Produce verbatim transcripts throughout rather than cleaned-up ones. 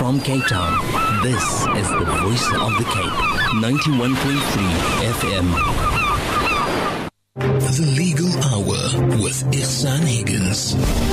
from Cape Town, this is the Voice of the Cape, ninety-one point three F M. The Legal Hour with Ihsan Higgins.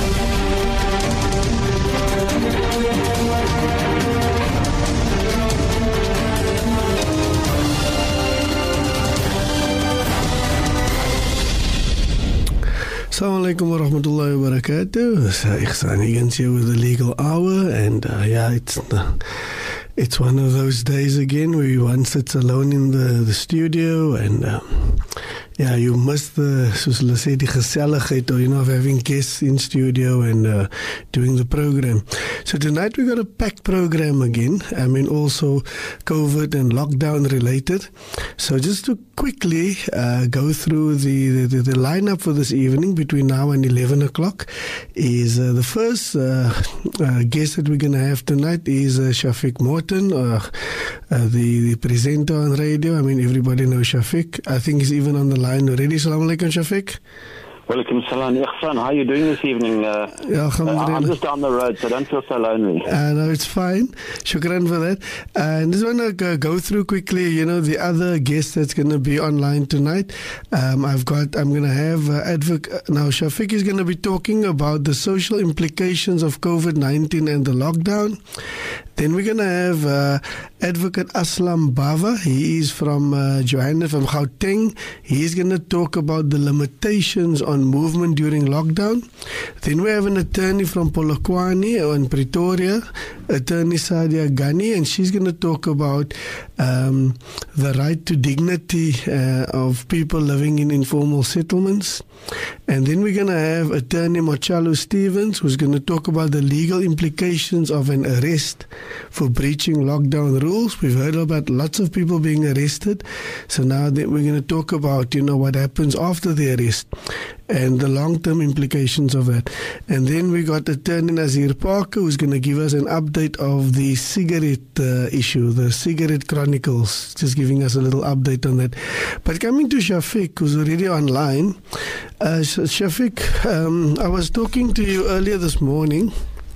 Assalamu alaikum wa rahmatullahi wa barakatuh. It's uh, Ihsan Higgins here with the Legal Hour, and uh, yeah, it's uh, it's one of those days again where one sits alone in the, the studio, and um, yeah, you miss the, soos hulle sê, die geselligheid, or you know, of having guests in studio and uh, doing the program. So tonight we got a packed program again. I mean, also COVID and lockdown related. So just to quickly uh, go through the, the, the lineup for this evening between now and eleven o'clock is uh, the first uh, uh, guest that we're going to have tonight is uh, Shafiq Morton, uh, uh, the, the presenter on radio. I mean, everybody knows Shafiq. I think he's even on the line already. Assalamu alaikum, Shafiq. Welcome, Salam. Ihsan, how are you doing this evening? Uh, yeah, uh, I'm just down the road, so don't feel so lonely. Uh, no, it's fine. Shukran for that. Uh, and just want to go through quickly, you know, the other guest that's going to be online tonight. Um, I've got, I'm going to have uh, advocate. Now, Shafiq is going to be talking about the social implications of COVID nineteen and the lockdown. Then we're going to have uh, Advocate Aslam Bava. He is from uh, Johannesburg, from Gauteng. He's going to talk about the limitations on movement during lockdown. Then we have an attorney from Polokwane in Pretoria, Attorney Sadia Ghani, and she's going to talk about um, the right to dignity uh, of people living in informal settlements. And then we're going to have Attorney Mochalo Stevens, who's going to talk about the legal implications of an arrest for breaching lockdown rules. We've heard about lots of people being arrested. So now that we're going to talk about, you know, what happens after the arrest and the long-term implications of that. And then we got Attorney Nazir Parker, who's going to give us an update of the cigarette uh, issue, the Cigarette Chronicles, just giving us a little update on that. But coming to Shafiq, who's already online, uh, Shafiq, um, I was talking to you earlier this morning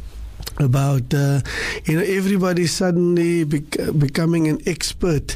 about, uh, you know, everybody suddenly bec- becoming an expert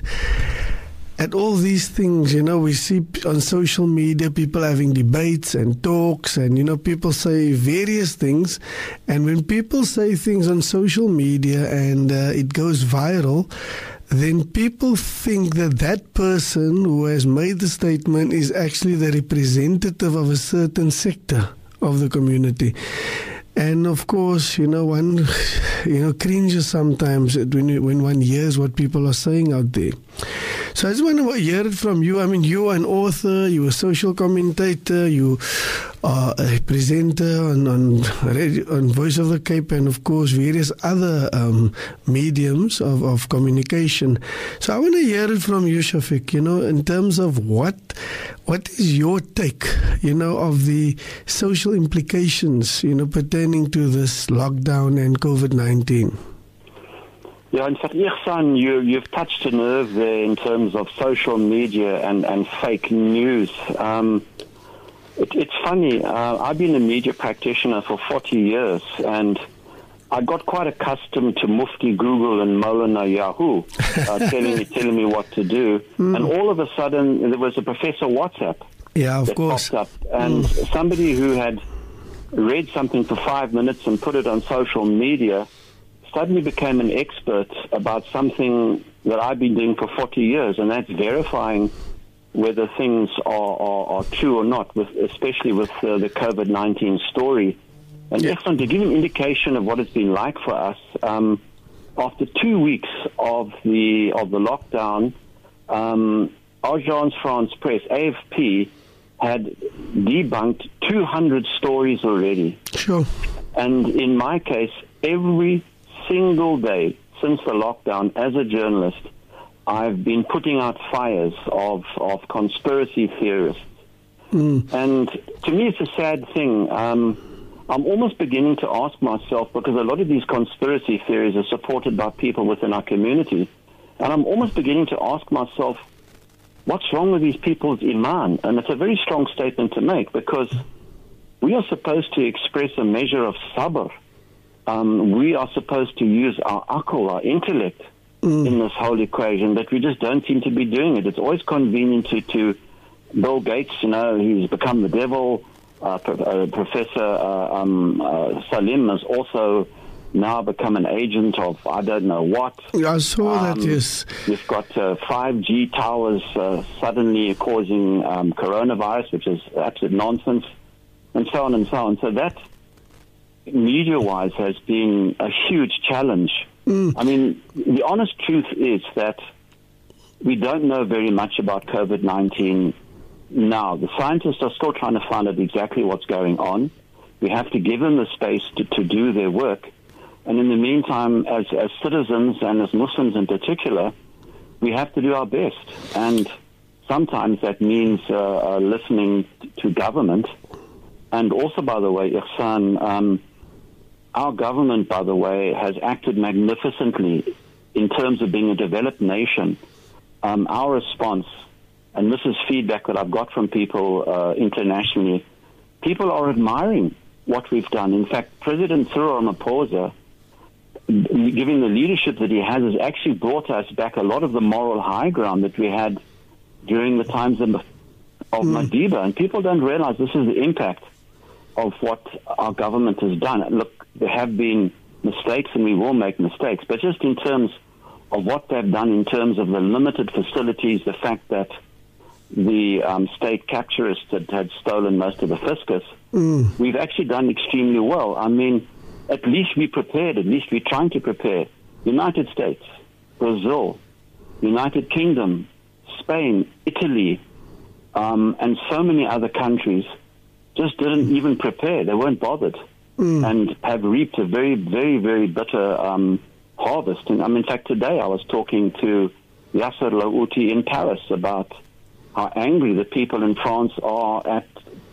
at all these things. You know, we see on social media people having debates and talks, and, you know, people say various things. And when people say things on social media and uh, it goes viral, then people think that that person who has made the statement is actually the representative of a certain sector of the community. And of course, you know, one, you know, cringes sometimes when you, when one hears what people are saying out there. So I just want to hear it from you. I mean, you are an author, you're a social commentator, you are a presenter on on, radio, on Voice of the Cape, and of course various other um, mediums of, of communication. So I want to hear it from you, Shafiq, you know, in terms of what what is your take, you know, of the social implications, you know, pertaining to this lockdown and COVID nineteen. Yeah, in fact, Ihsan, you, you've touched a nerve there in terms of social media and, and fake news. Um, it, it's funny, uh, I've been a media practitioner for forty years, and I got quite accustomed to Mufti Google and Maulana Yahoo uh, telling me telling me what to do. Mm. And all of a sudden, there was a Professor WhatsApp yeah, of that course. popped up. And mm. somebody who had read something for five minutes and put it on social media suddenly became an expert about something that I've been doing for forty years, and that's verifying whether things are, are, are true or not, with, especially with uh, the COVID nineteen story. And yeah. Excellent, to give an indication of what it's been like for us, um, after two weeks of the of the lockdown, um, Agence France Presse, A F P, had debunked two hundred stories already. Sure. And in my case, every single day since the lockdown, as a journalist, I've been putting out fires of, of conspiracy theorists. Mm. And to me, it's a sad thing. Um, I'm almost beginning to ask myself, because a lot of these conspiracy theories are supported by people within our community, and I'm almost beginning to ask myself, what's wrong with these people's iman? And it's a very strong statement to make, because we are supposed to express a measure of sabr um, we are supposed to use our akal, our intellect, mm. in this whole equation, but we just don't seem to be doing it. It's always convenient to, to Bill Gates, you know, he's become the devil. Uh, uh, Professor uh, um, uh, Salim has also now become an agent of I don't know what. I saw um, that, yes. We've got uh, five G towers uh, suddenly causing um, coronavirus, which is absolute nonsense, and so on and so on. So that, media-wise, has been a huge challenge. Mm. I mean, the honest truth is that we don't know very much about COVID nineteen now. The scientists are still trying to find out exactly what's going on. We have to give them the space to, to do their work. And in the meantime, as, as citizens and as Muslims in particular, we have to do our best. And sometimes that means uh, uh, listening to government. And also, by the way, Ihsan, um, our government, by the way, has acted magnificently in terms of being a developed nation. Um, our response, and this is feedback that I've got from people uh, internationally, people are admiring what we've done. In fact, President Cyril Ramaphosa, given the leadership that he has, has actually brought us back a lot of the moral high ground that we had during the times of, of mm. Madiba. And people don't realize this is the impact of what our government has done. Look, there have been mistakes and we will make mistakes, but just in terms of what they've done in terms of the limited facilities, the fact that the um, state capturists had, had stolen most of the fiscus, mm. we've actually done extremely well. I mean, at least we prepared, at least we're trying to prepare. United States, Brazil, United Kingdom, Spain, Italy, um, and so many other countries just didn't even prepare. They weren't bothered mm. and have reaped a very, very, very bitter um, harvest. And um, in fact, today I was talking to Yasser Louti in Paris about how angry the people in France are at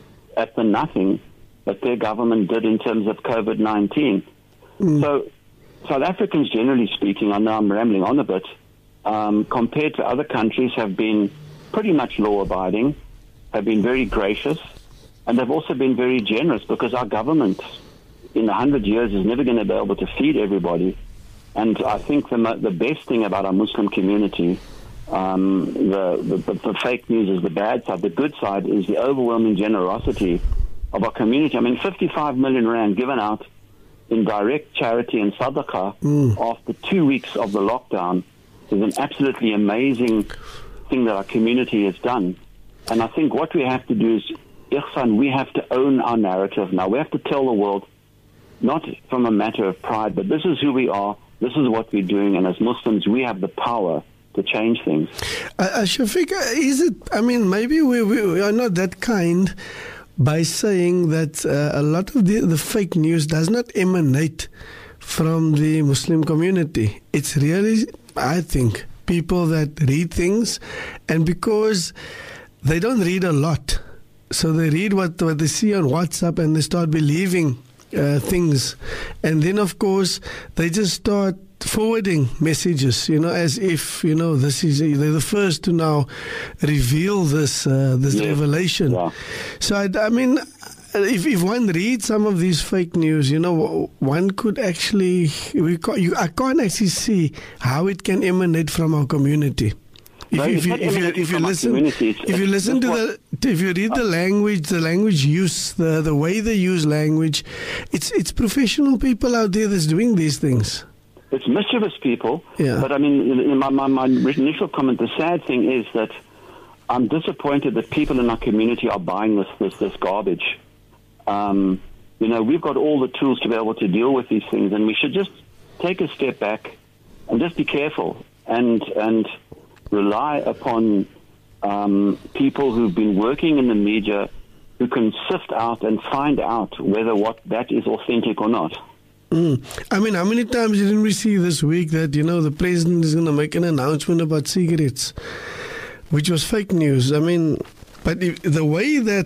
at the nothing that their government did in terms of COVID nineteen. Mm. So South Africans, generally speaking, I know I'm rambling on a bit, um, compared to other countries, have been pretty much law-abiding, have been very gracious, and they've also been very generous, because our government in a hundred years is never going to be able to feed everybody. And I think the, the best thing about our Muslim community, um, the, the, the fake news is the bad side. The good side is the overwhelming generosity of our community. I mean, fifty-five million rand given out in direct charity and sadaqah mm. after two weeks of the lockdown is an absolutely amazing thing that our community has done. And I think what we have to do is, Ihsan, we have to own our narrative now. We have to tell the world, not from a matter of pride, but this is who we are, this is what we're doing, and as Muslims, we have the power to change things. Uh, uh, Shafiq, is it, I mean, maybe we, we, we are not that kind by saying that uh, a lot of the, the fake news does not emanate from the Muslim community. It's really, I think, people that read things, and because they don't read a lot, so they read what, what they see on WhatsApp and they start believing uh, things. And then, of course, they just start forwarding messages, you know, as if, you know, this is, they're the first to now reveal this uh, this yeah. revelation. Yeah. So, I, I mean, if, if one reads some of these fake news, you know, one could actually, we can't, you, I can't actually see how it can emanate from our community. If, no, if, you, if, you, if you listen, if you listen to the, if you read the language, the language use, the the way they use language, it's it's professional people out there that's doing these things. It's mischievous people. Yeah. But I mean, in my, my my initial comment, the sad thing is that I'm disappointed that people in our community are buying this this this garbage. Um, you know, we've got all the tools to be able to deal with these things, and we should just take a step back and just be careful and and. rely upon um, people who've been working in the media who can sift out and find out whether what that is authentic or not. Mm. I mean, how many times didn't we see this week that, you know, the president is going to make an announcement about cigarettes, which was fake news? I mean, but if, the way that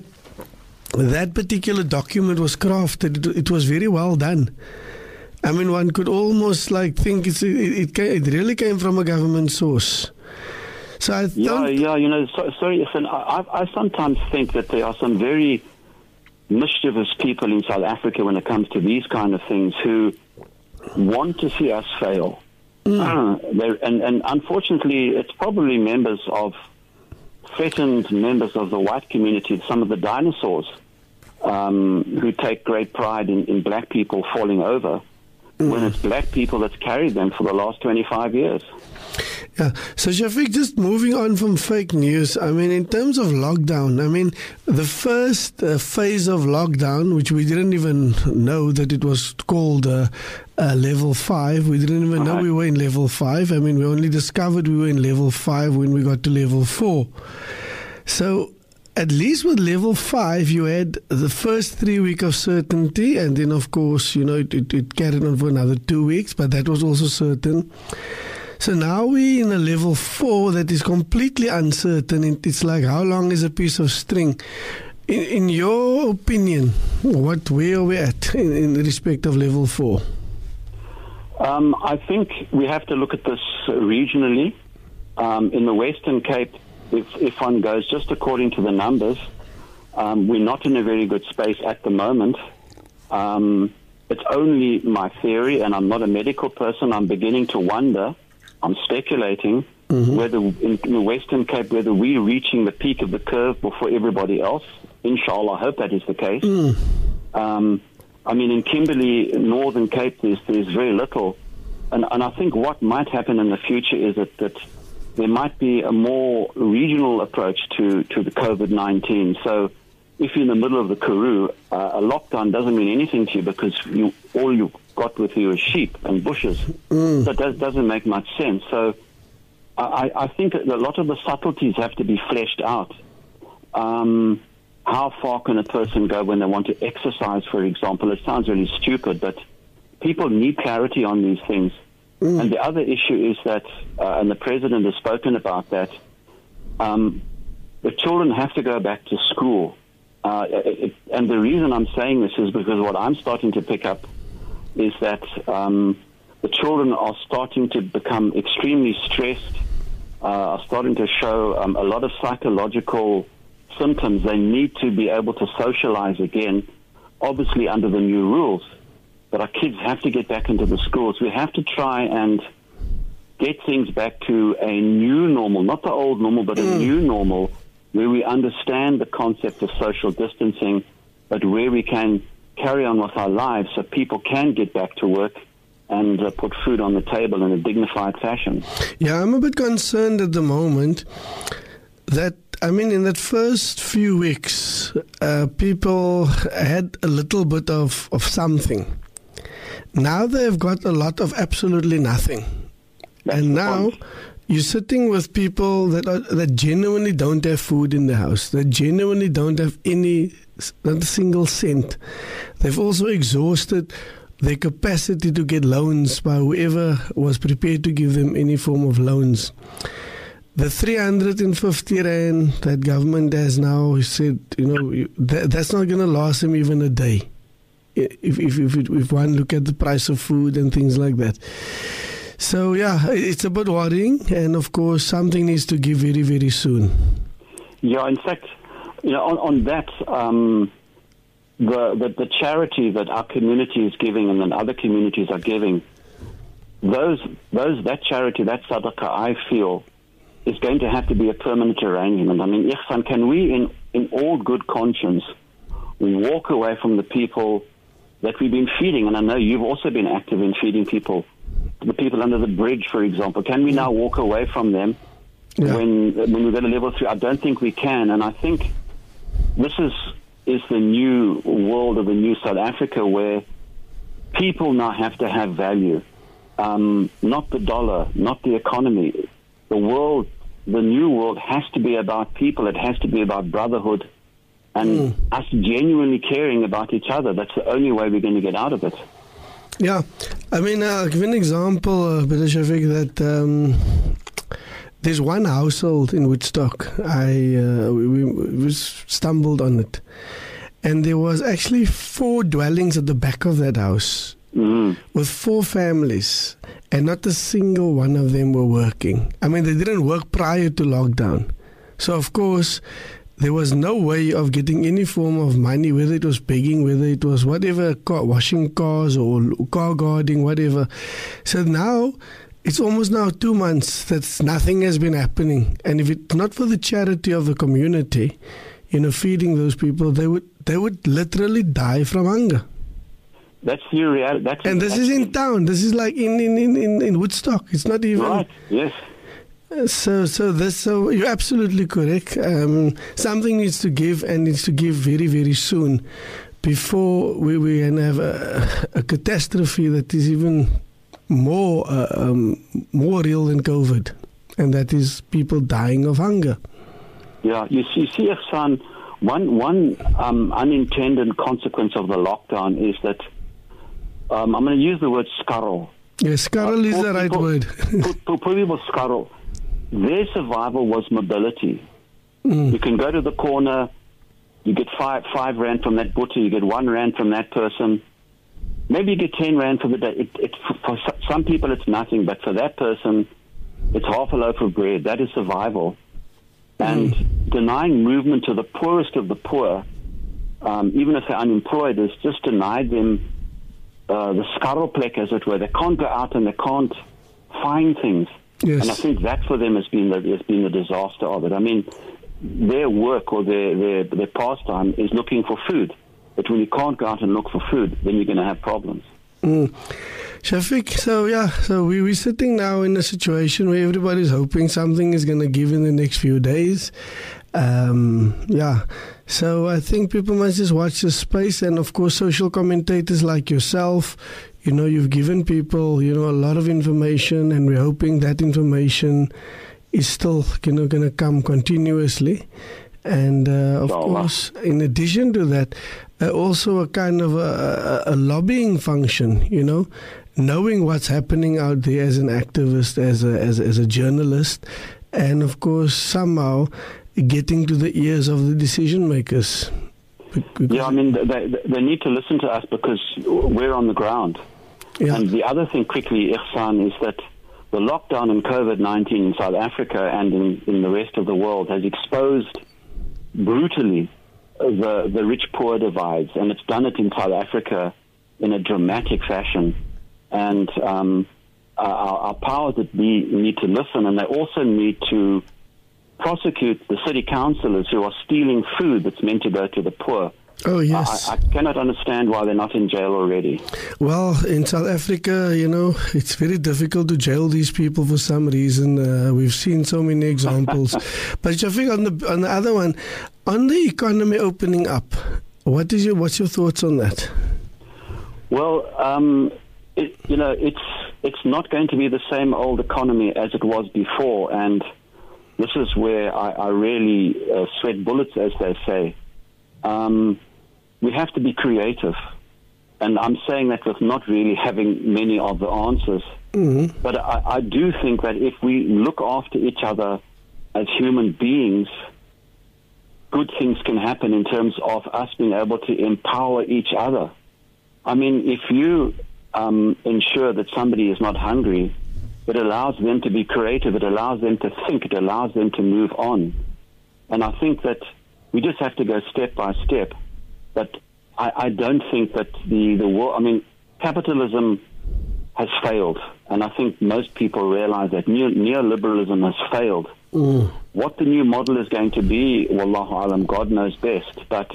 that particular document was crafted, it, it was very well done. I mean, one could almost like think it's, it, it, it really came from a government source. So I yeah, yeah, you know, so, sorry, I, I sometimes think that there are some very mischievous people in South Africa when it comes to these kind of things who want to see us fail. Mm. Uh, and, and unfortunately, it's probably members of, threatened members of the white community, some of the dinosaurs, um, who take great pride in, in black people falling over, mm. when it's black people that's carried them for the last twenty-five years. Yeah. So, Shafiq, just moving on from fake news, I mean, in terms of lockdown, I mean, the first uh, phase of lockdown, which we didn't even know that it was called uh, uh, level five, we didn't even know we were in level five. I mean, we only discovered we were in level five when we got to level four. So, at least with level five, you had the first three weeks of certainty, and then, of course, you know, it, it, it carried on for another two weeks, but that was also certain. So now we're in a level four that is completely uncertain. It's like, how long is a piece of string? In, in your opinion, what where are we at in, in respect of level four? Um, I think we have to look at this regionally. Um, in the Western Cape, if, if one goes just according to the numbers, um, we're not in a very good space at the moment. Um, it's only my theory, and I'm not a medical person. I'm beginning to wonder, I'm speculating, mm-hmm. whether in, in the Western Cape, whether we're reaching the peak of the curve before everybody else. Inshallah, I hope that is the case. Mm. Um, I mean, in Kimberley, Northern Cape, there's, there's very little. And, and I think what might happen in the future is that, that there might be a more regional approach to, to the COVID nineteen. So if you're in the middle of the Karoo, uh, a lockdown doesn't mean anything to you because you all you've got with you is sheep and bushes. Mm. That does, doesn't make much sense. So I, I think that a lot of the subtleties have to be fleshed out. Um, how far can a person go when they want to exercise, for example? It sounds really stupid, but people need clarity on these things. Mm. And the other issue is that, uh, and the President has spoken about that, um, the children have to go back to school. Uh, it, and the reason I'm saying this is because what I'm starting to pick up is that um, the children are starting to become extremely stressed, uh, are starting to show um, a lot of psychological symptoms. They need to be able to socialize again, obviously under the new rules. But our kids have to get back into the schools. We have to try and get things back to a new normal, not the old normal, but a new normal, where we understand the concept of social distancing, but where we can carry on with our lives so people can get back to work and uh, put food on the table in a dignified fashion. Yeah, I'm a bit concerned at the moment that, I mean, in that first few weeks, uh, people had a little bit of, of something. Now they've got a lot of absolutely nothing. That's and now point. You're sitting with people that are, that genuinely don't have food in the house, that genuinely don't have any, not a single cent. They've also exhausted their capacity to get loans by whoever was prepared to give them any form of loans. The three hundred fifty rand that government has now said, you know, that, that's not going to last them even a day. If if if, if one look at the price of food and things like that. So, yeah, it's a bit worrying, and, of course, something needs to give very, very soon. Yeah, in fact, you know, on, on that, um, the, the the charity that our community is giving and then other communities are giving, those those that charity, that sadaqah, I feel, is going to have to be a permanent arrangement. I mean, Ihsan, can we, in, in all good conscience, walk away from the people that we've been feeding? And I know you've also been active in feeding people, the people under the bridge, for example. Can we now walk away from them yeah. when when we go to level three? I don't think we can. And I think this is is the new world of the new South Africa, where people now have to have value, um, not the dollar, not the economy. The world, the new world, has to be about people. It has to be about brotherhood and mm. us genuinely caring about each other. That's the only way we're going to get out of it. Yeah, I mean, uh, I'll give an example, uh, Brother Shafiq, that um, there's one household in Woodstock. I uh, we, we stumbled on it, and there was actually four dwellings at the back of that house mm. with four families, and not a single one of them were working. I mean, they didn't work prior to lockdown, so of course there was no way of getting any form of money, whether it was begging, whether it was whatever, car, washing cars or car guarding, whatever. So now, it's almost now two months that nothing has been happening. And if it's not for the charity of the community, you know, feeding those people, they would they would literally die from hunger. That's the reality. That's and this that's is in town. This is like in, in, in, in Woodstock. It's not even... Right, yes. So, so this, so you're absolutely correct. Um, something needs to give, and needs to give very, very soon, before we we can have a, a catastrophe that is even more uh, um, more real than COVID, and that is people dying of hunger. Yeah, you see, you see, Ihsan, one one um, unintended consequence of the lockdown is that um, I'm going to use the word scarrel. Yes, scarrel uh, is the right people, word. for, for people, scarrel. Their survival was mobility. Mm. You can go to the corner, you get five five rand from that butcher, you get one rand from that person. Maybe you get ten rand for the day. It, it, for some people it's nothing, but for that person, it's half a loaf of bread. That is survival. And mm. denying movement to the poorest of the poor, um, even if they're unemployed, is just denied them uh, the scarrelplek, as it were. They can't go out and they can't find things. Yes. And I think that for them has been the, has been the disaster of it. I mean, their work or their, their, their pastime is looking for food. But when you can't go out and look for food, then you're going to have problems. Mm. Shafiq, so yeah, so we, we're sitting now in a situation where everybody's hoping something is going to give in the next few days. Um, yeah, so I think people must just watch this space. And of course, social commentators like yourself, you know, you've given people, you know, a lot of information, and we're hoping that information is still, you know, going to come continuously. And uh, of oh, course, in addition to that, uh, also a kind of a, a, a lobbying function, you know, knowing what's happening out there as an activist, as a, as, as a journalist, and of course, somehow getting to the ears of the decision makers. Because yeah, I mean, they, they need to listen to us because we're on the ground. Yeah. And the other thing quickly, Ihsan, is that the lockdown in COVID nineteen in South Africa and in, in the rest of the world has exposed brutally the, the rich-poor divides, and it's done it in South Africa in a dramatic fashion. And um, our, our powers that be need to listen, and they also need to prosecute the city councillors who are stealing food that's meant to go to the poor. Oh, yes. I, I cannot understand why they're not in jail already. Well, in South Africa, you know, it's very difficult to jail these people for some reason. Uh, we've seen so many examples. But Shafiq, on the on the other one, on the economy opening up, what is your what's your thoughts on that? Well, um, it, you know, it's it's not going to be the same old economy as it was before, and this is where I, I really uh, sweat bullets, as they say. Um, we have to be creative. And I'm saying that with not really having many of the answers. Mm-hmm. But I, I do think that if we look after each other as human beings, good things can happen in terms of us being able to empower each other. I mean, if you um, ensure that somebody is not hungry, it allows them to be creative, it allows them to think, it allows them to move on. And I think that we just have to go step by step. But I, I don't think that the, the world, I mean, capitalism has failed. And I think most people realize that Neo, neoliberalism has failed. Mm. What the new model is going to be, Wallahu alam, God knows best. But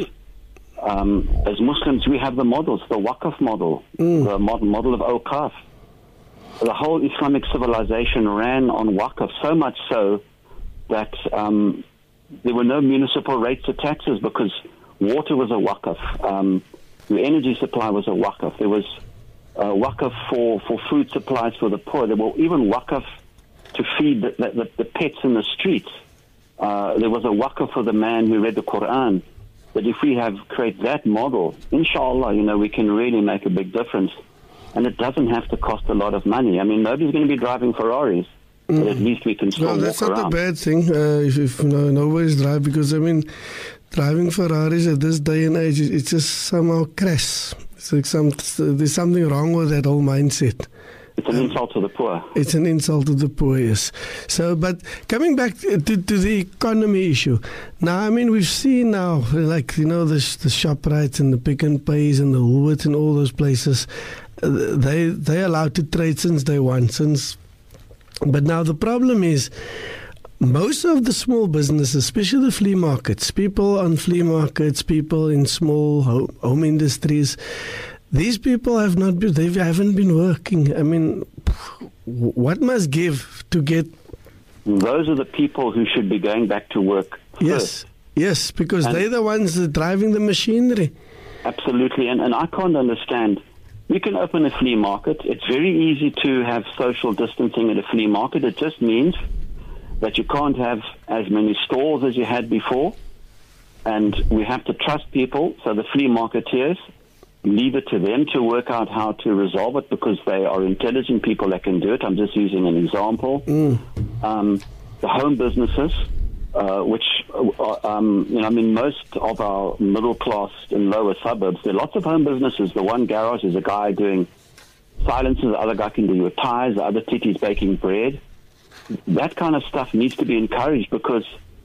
um, as Muslims, we have the models, the Waqf model, mm. the model, model of Awqaf. The whole Islamic civilization ran on Waqf, so much so that um, there were no municipal rates or taxes because water was a Waqf. Um, the energy supply was a Waqf. There was a Waqf for, for food supplies for the poor. There were even Waqf to feed the, the, the pets in the streets. Uh, there was a Waqf for the man who read the Quran. But if we have create that model, inshallah, you know, we can really make a big difference. And it doesn't have to cost a lot of money. I mean, nobody's going to be driving Ferraris. Mm. But at least we can still well, that's walk not around. a bad thing uh, if, if no, nobody's driving, because, I mean, driving Ferraris at this day and age, it's just somehow crass. It's like some, there's something wrong with that whole mindset. It's an um, insult to the poor. It's an insult to the poor, yes. So, but coming back to, to, to the economy issue, now, I mean, we've seen now, like, you know, the, the ShopRites and the Pick n Pays and the Woolworths and all those places, uh, they, they're allowed to trade since day one. Since, but now the problem is, most of the small businesses, especially the flea markets, people on flea markets, people in small home, home industries, these people have not been, they haven't been working. I mean, what must give to get... Those are the people who should be going back to work first. Yes, yes, because and they're the ones that are driving the machinery. Absolutely, and, and I can't understand. We can open a flea market. It's very easy to have social distancing at a flea market. It just means that you can't have as many stalls as you had before, and we have to trust people. So the flea marketeers, leave it to them to work out how to resolve it, because they are intelligent people that can do it. I'm just using an example. Mm. Um, the home businesses, uh, which, uh, um, you know, I mean, most of our middle class and lower suburbs, there are lots of home businesses. The one garage is a guy doing silencers, the other guy can do your tires, the other titty's baking bread. That kind of stuff needs to be encouraged, because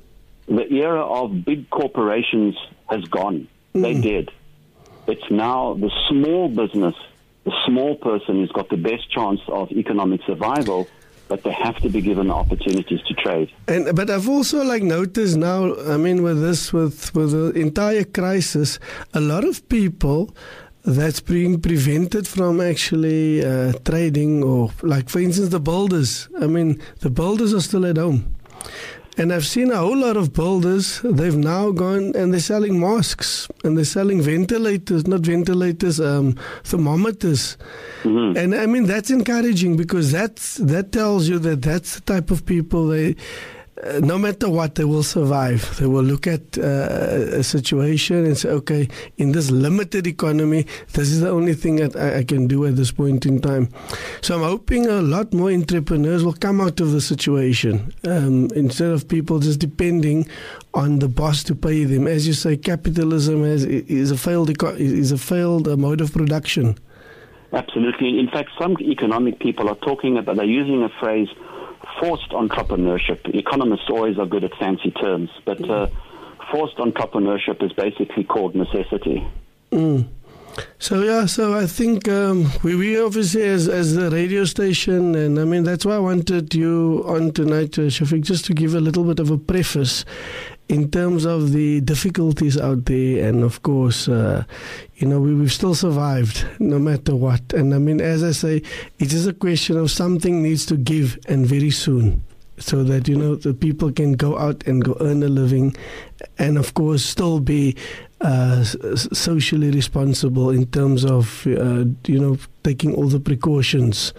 the era of big corporations has gone. Mm. They did. It's now the small business, the small person who's got the best chance of economic survival, but they have to be given opportunities to trade. And but I've also like noticed now, I mean, with this, with, with the entire crisis, a lot of people that's being prevented from actually uh, trading, or like, for instance, the builders. I mean, the builders are still at home. And I've seen a whole lot of builders, they've now gone and they're selling masks and they're selling ventilators, not ventilators, um, thermometers. Mm-hmm. And I mean, that's encouraging, because that's, that tells you that that's the type of people, they, uh, no matter what, they will survive. They will look at uh, a situation and say, okay, in this limited economy, this is the only thing that I, I can do at this point in time. So I'm hoping a lot more entrepreneurs will come out of the situation, um, instead of people just depending on the boss to pay them. As you say, capitalism has, is a failed is a failed uh, mode of production. Absolutely. In fact, some economic people are talking about, they're using a phrase, forced entrepreneurship. Economists always are good at fancy terms, but uh, forced entrepreneurship is basically called necessity. Mm. So yeah, so I think um, we, we obviously as as the radio station, and I mean that's why I wanted you on tonight, uh, Shafiq, just to give a little bit of a preface in terms of the difficulties out there, and of course, uh, you know, we, we've still survived no matter what. And I mean, as I say, it is a question of something needs to give, and very soon, so that, you know, the people can go out and go earn a living, and of course still be uh, socially responsible in terms of, uh, you know, taking all the precautions.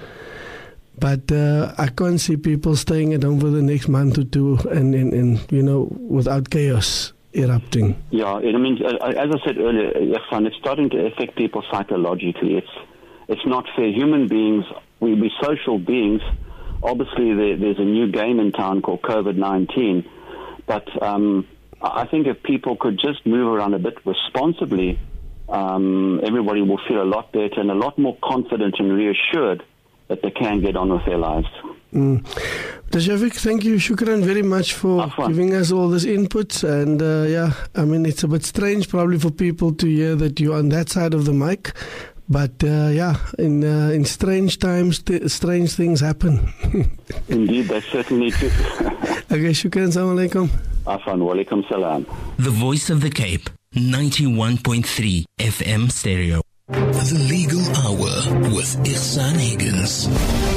But uh, I can't see people staying at home for the next month or two and, and, and you know, without chaos erupting. Yeah, I mean, as I said earlier, Ihsan, it's starting to affect people psychologically. It's it's not fair. Human beings, we, we're social beings. Obviously, there, there's a new game in town called COVID nineteen. But um, I think if people could just move around a bit responsibly, um, everybody will feel a lot better and a lot more confident and reassured that they can get on with their lives. Mm. Shafiq, thank you, shukran very much for giving us all this input. And uh, yeah, I mean, it's a bit strange probably for people to hear that you're on that side of the mic. But uh, yeah, in uh, in strange times, th- strange things happen. Indeed, they certainly do. Okay, shukran, assalamu alaikum. Afan, wa alaikum salam. The Voice of the Cape, ninety-one point three F M stereo. The Legal Hour with Ihsan Higgins.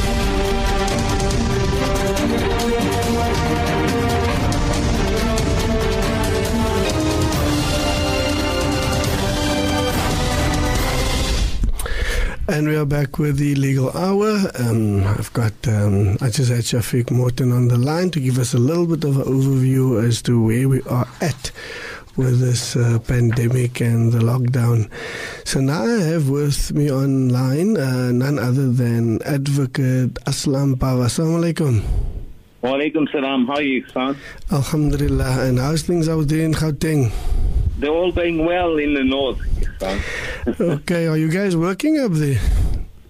And we are back with the Legal Hour. Um, I've got, um, I just had Shafiq Morton on the line to give us a little bit of an overview as to where we are at with this uh, pandemic and the lockdown. So now I have with me online uh, none other than Advocate Aslam Pava. Assalamu alaikum. Wa alaikum salam. How are you, son? Alhamdulillah. And how's things out there in Gauteng? They're all going well in the north, son. Okay, are you guys working up there?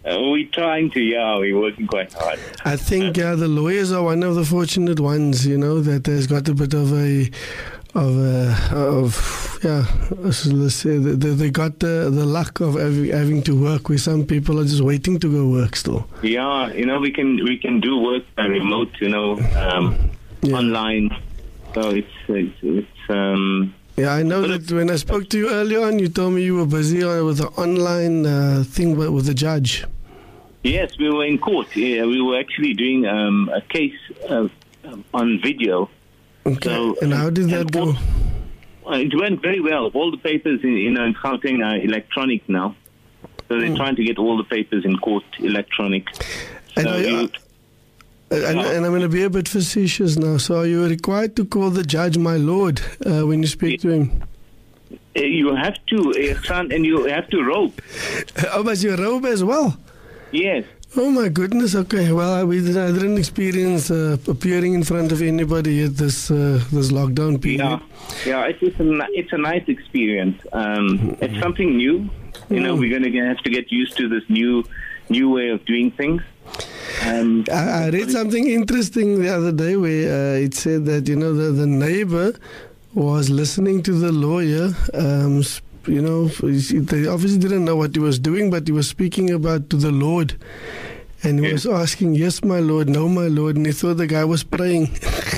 Uh, we're trying to, yeah, we're working quite hard. I think uh, the lawyers are one of the fortunate ones, you know, that has got a bit of a, of a, of, yeah, let's say, they, they got the, the luck of having, having to work where some people are just waiting to go work still. Yeah, you know, we can we can do work by remote, you know, um, Yeah. online. So it's, it's, it's um, Yeah, I know that when I spoke to you earlier on, you told me you were busy on- with the online uh, thing with with the judge. yes, we were in court. Yeah, we were actually doing um, a case uh, on video. Okay, So, and how did that and go? all- uh, It went very well. All the papers in, you know, in Gauteng are electronic now. So they're trying to get all the papers in court electronic. And, So are you- you- and, and I'm going to be a bit facetious now. So, are you required to call the judge my lord uh, when you speak to him? uh, you have to, uh, son, and you have to rope. Oh, but you robe as well? Yes. Oh my goodness. Okay. Well, I, we did, I didn't experience uh, appearing in front of anybody yet this uh, this lockdown period. Yeah, yeah. It's it's a ni- it's a nice experience. Um, it's something new. You know, we're going to have to get used to this new new way of doing things. Um, I, I read something interesting the other day where uh, it said that, you know, the, the neighbor was listening to the lawyer. Um, sp- you know, they obviously didn't know what he was doing, but he was speaking about to the Lord. And he Yeah. was asking, yes, my Lord, no, my Lord. And he thought the guy was praying.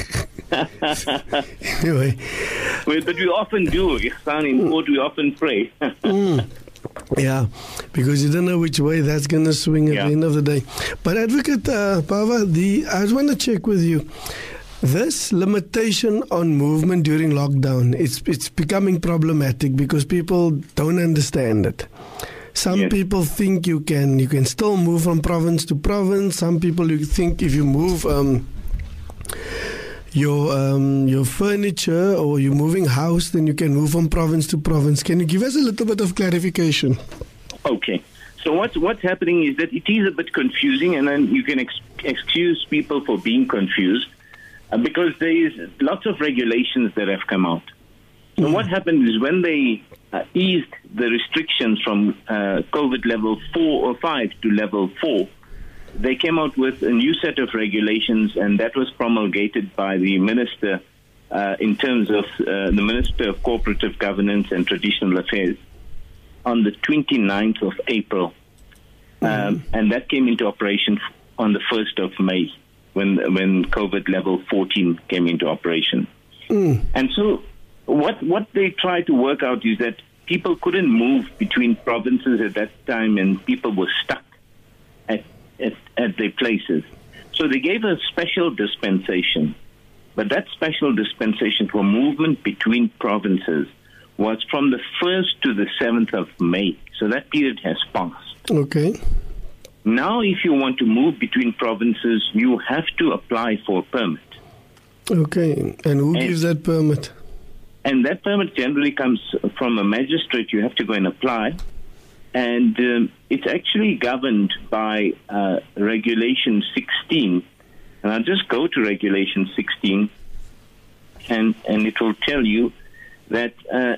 Anyway. well, but we often do. Ihsan, in court, we often pray. Mm. Yeah, because you don't know which way that's going to swing at Yeah. the end of the day. But Advocate uh, Pava, the, I just want to check with you. This limitation on movement during lockdown, it's it's becoming problematic because people don't understand it. Some Yes. people think you can you can still move from province to province. Some people you think if you move um, your um, your furniture or you're moving house, then you can move from province to province. Can you give us a little bit of clarification? Okay. So what's what's happening is that it is a bit confusing, and then you can ex- excuse people for being confused uh, because there is lots of regulations that have come out. So what happened is when they uh, eased the restrictions from uh, COVID level four or five to level four, they came out with a new set of regulations, and that was promulgated by the minister uh, in terms of uh, the Minister of Cooperative Governance and Traditional Affairs on the twenty-ninth of April. Um, and that came into operation on the first of May when when COVID level fourteen came into operation. Mm. And so what what they tried to work out is that people couldn't move between provinces at that time, and people were stuck at, at, at their places. So they gave a special dispensation. But that special dispensation for movement between provinces was from the first to the seventh of May. So that period has passed. Okay. Now, if you want to move between provinces, you have to apply for a permit. Okay. And who And- gives that permit? And that permit generally comes from a magistrate. You have to go and apply. And um, it's actually governed by uh, Regulation sixteen. And I'll just go to Regulation sixteen, and, and it will tell you that uh,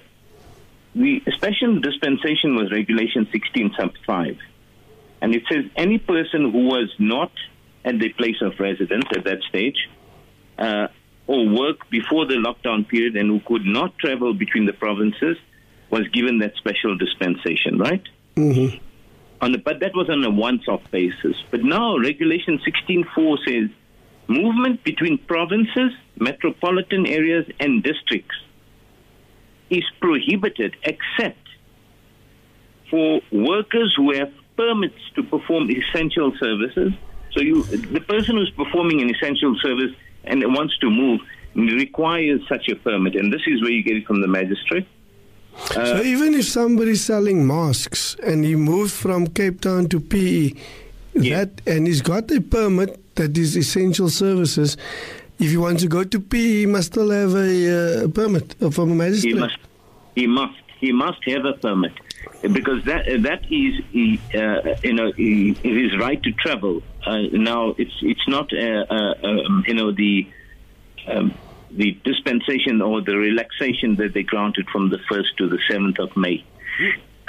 the special dispensation was Regulation sixteen sub five. And it says any person who was not at their place of residence at that stage, uh, or work before the lockdown period and who could not travel between the provinces was given that special dispensation, right? Mm-hmm. On the, but that was on a once-off basis. But now Regulation sixteen four says movement between provinces, metropolitan areas, and districts is prohibited except for workers who have permits to perform essential services. So you, the person who's performing an essential service and wants to move requires such a permit, and this is where you get it from the magistrate. Uh, So even if somebody's selling masks and he moved from Cape Town to P E, Yeah. that and he's got a permit that is essential services, if he wants to go to P E, he must still have a uh, permit from a magistrate. He must, he must, he must have a permit because that that is, uh, you know, his right to travel. Uh, now, it's it's not, uh, uh, um, you know, the um, the dispensation or the relaxation that they granted from the first to the seventh of May.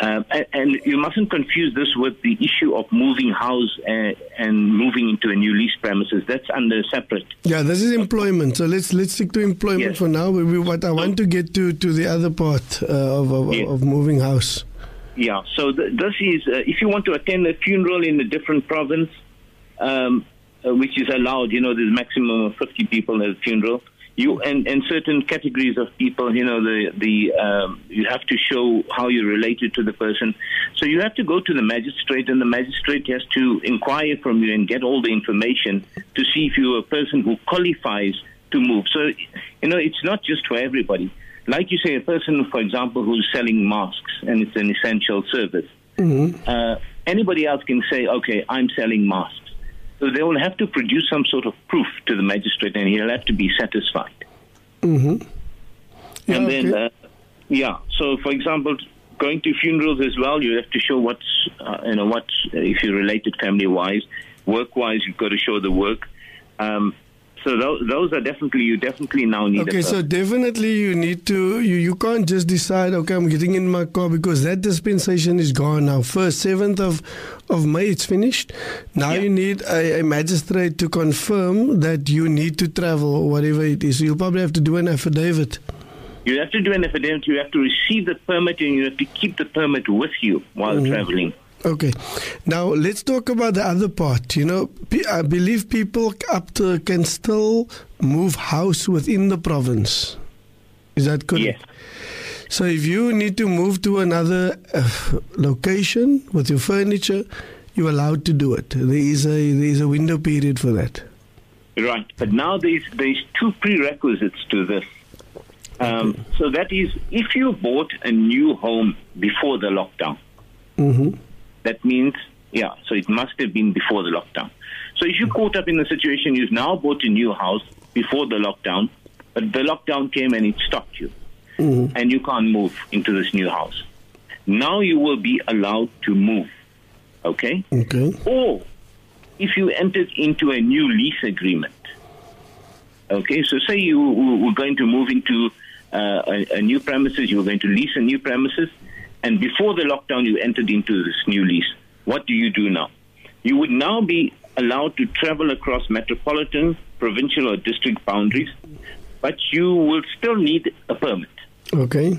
Uh, and, and you mustn't confuse this with the issue of moving house and, and moving into a new lease premises. That's under separate. Yeah, this is employment. So let's let's stick to employment Yes. for now. We, we, what I want to get to to the other part uh, of, of, Yeah. of moving house. Yeah, so th- this is, uh, if you want to attend a funeral in a different province, um, uh, which is allowed, you know, there's a maximum of fifty people at a funeral, you and, and certain categories of people, you know, the, the um, you have to show how you're related to the person. So you have to go to the magistrate, and the magistrate has to inquire from you and get all the information to see if you're a person who qualifies to move. So, you know, it's not just for everybody. Like you say, a person, for example, who's selling masks and it's an essential service, Mm-hmm. uh, anybody else can say, okay, I'm selling masks. So they will have to produce some sort of proof to the magistrate, and he'll have to be satisfied. Mm-hmm. Yeah, and then, okay. uh, yeah, so for example, going to funerals as well, you have to show what's, uh, you know, what, if you're related family-wise, work-wise, you've got to show the work. Um, So those, those are definitely, you definitely now need Okay, a so definitely you need to, you, you can't just decide, okay, I'm getting in my car, because that dispensation is gone now. First, seventh of, of May, it's finished. Now Yeah. you need a, a magistrate to confirm that you need to travel or whatever it is. So you'll probably have to do an affidavit. You have to do an affidavit, you have to receive the permit, and you have to keep the permit with you while Mhm. traveling. Okay. Now, let's talk about the other part. You know, pe- I believe people up to can still move house within the province. Is that correct? Yes. So if you need to move to another uh, location with your furniture, you're allowed to do it. There is a there is a window period for that. Right, but now there's there's two prerequisites to this. Um, so that is, if you bought a new home before the lockdown, Mm-hmm. that means, yeah, so it must have been before the lockdown. So if you're caught up in the situation, you've now bought a new house before the lockdown, but the lockdown came and it stopped you, Mm-hmm. and you can't move into this new house. Now you will be allowed to move, okay? Okay. Or if you entered into a new lease agreement, okay, so say you were going to move into uh, a, a new premises, you were going to lease a new premises, and before the lockdown you entered into this new lease. What do you do now? You would now be allowed to travel across metropolitan, provincial or district boundaries, but you will still need a permit. Okay.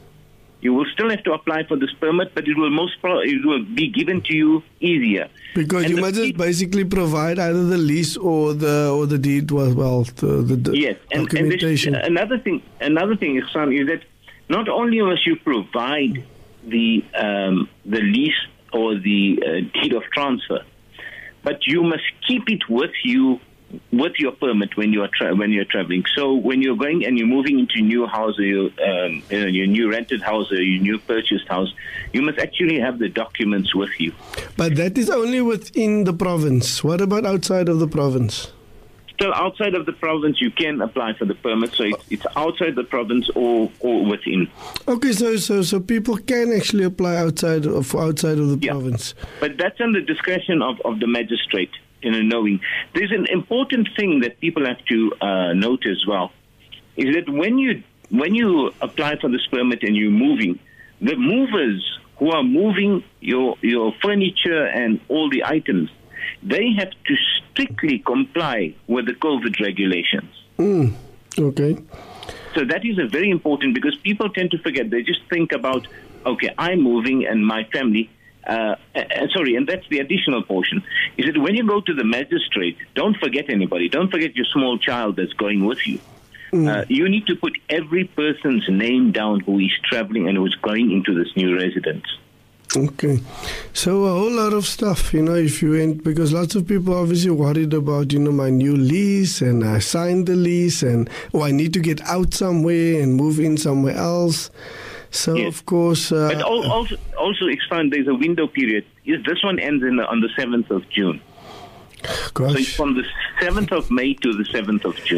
You will still have to apply for this permit, but it will most probably it will be given to you easier. Because And you the must just peop- basically provide either the lease or the or the deed was well the, the, the Yes, and, and this, documentation. another thing, another thing, Ihsan, is that not only must you provide the um, the lease or the uh, deed of transfer, but you must keep it with you with your permit when you are tra- when you're traveling. So when you're going and you're moving into a new house, or your, um, you know, your new rented house or your new purchased house, you must actually have the documents with you. But that is only within the province. What about outside of the province? Still, outside of the province, you can apply for the permit. So it's, it's outside the province or, or within. Okay, so so so people can actually apply outside of outside of the Yeah. province. But that's on the discretion of, of the magistrate, you know, knowing. There's an important thing that people have to uh, note as well, is that when you when you apply for this permit and you're moving, the movers who are moving your your furniture and all the items, they have to strictly comply with the COVID regulations. Mm, okay. So that is a very important, because people tend to forget. They just think about, okay, I'm moving and my family. Uh, uh, sorry, and that's the additional portion, is that when you go to the magistrate, don't forget anybody. Don't forget your small child that's going with you. Uh, you need to put every person's name down who is traveling and who's going into this new residence. Okay. So a whole lot of stuff, you know, if you went, because lots of people are obviously worried about, you know, my new lease, and I signed the lease, and oh, I need to get out somewhere and move in somewhere else. So, Yes. of course... Uh, But al- also, also expand, there's a window period. Yes, this one ends in the, on the seventh of June. So it's gosh, from the seventh of May to the seventh of June.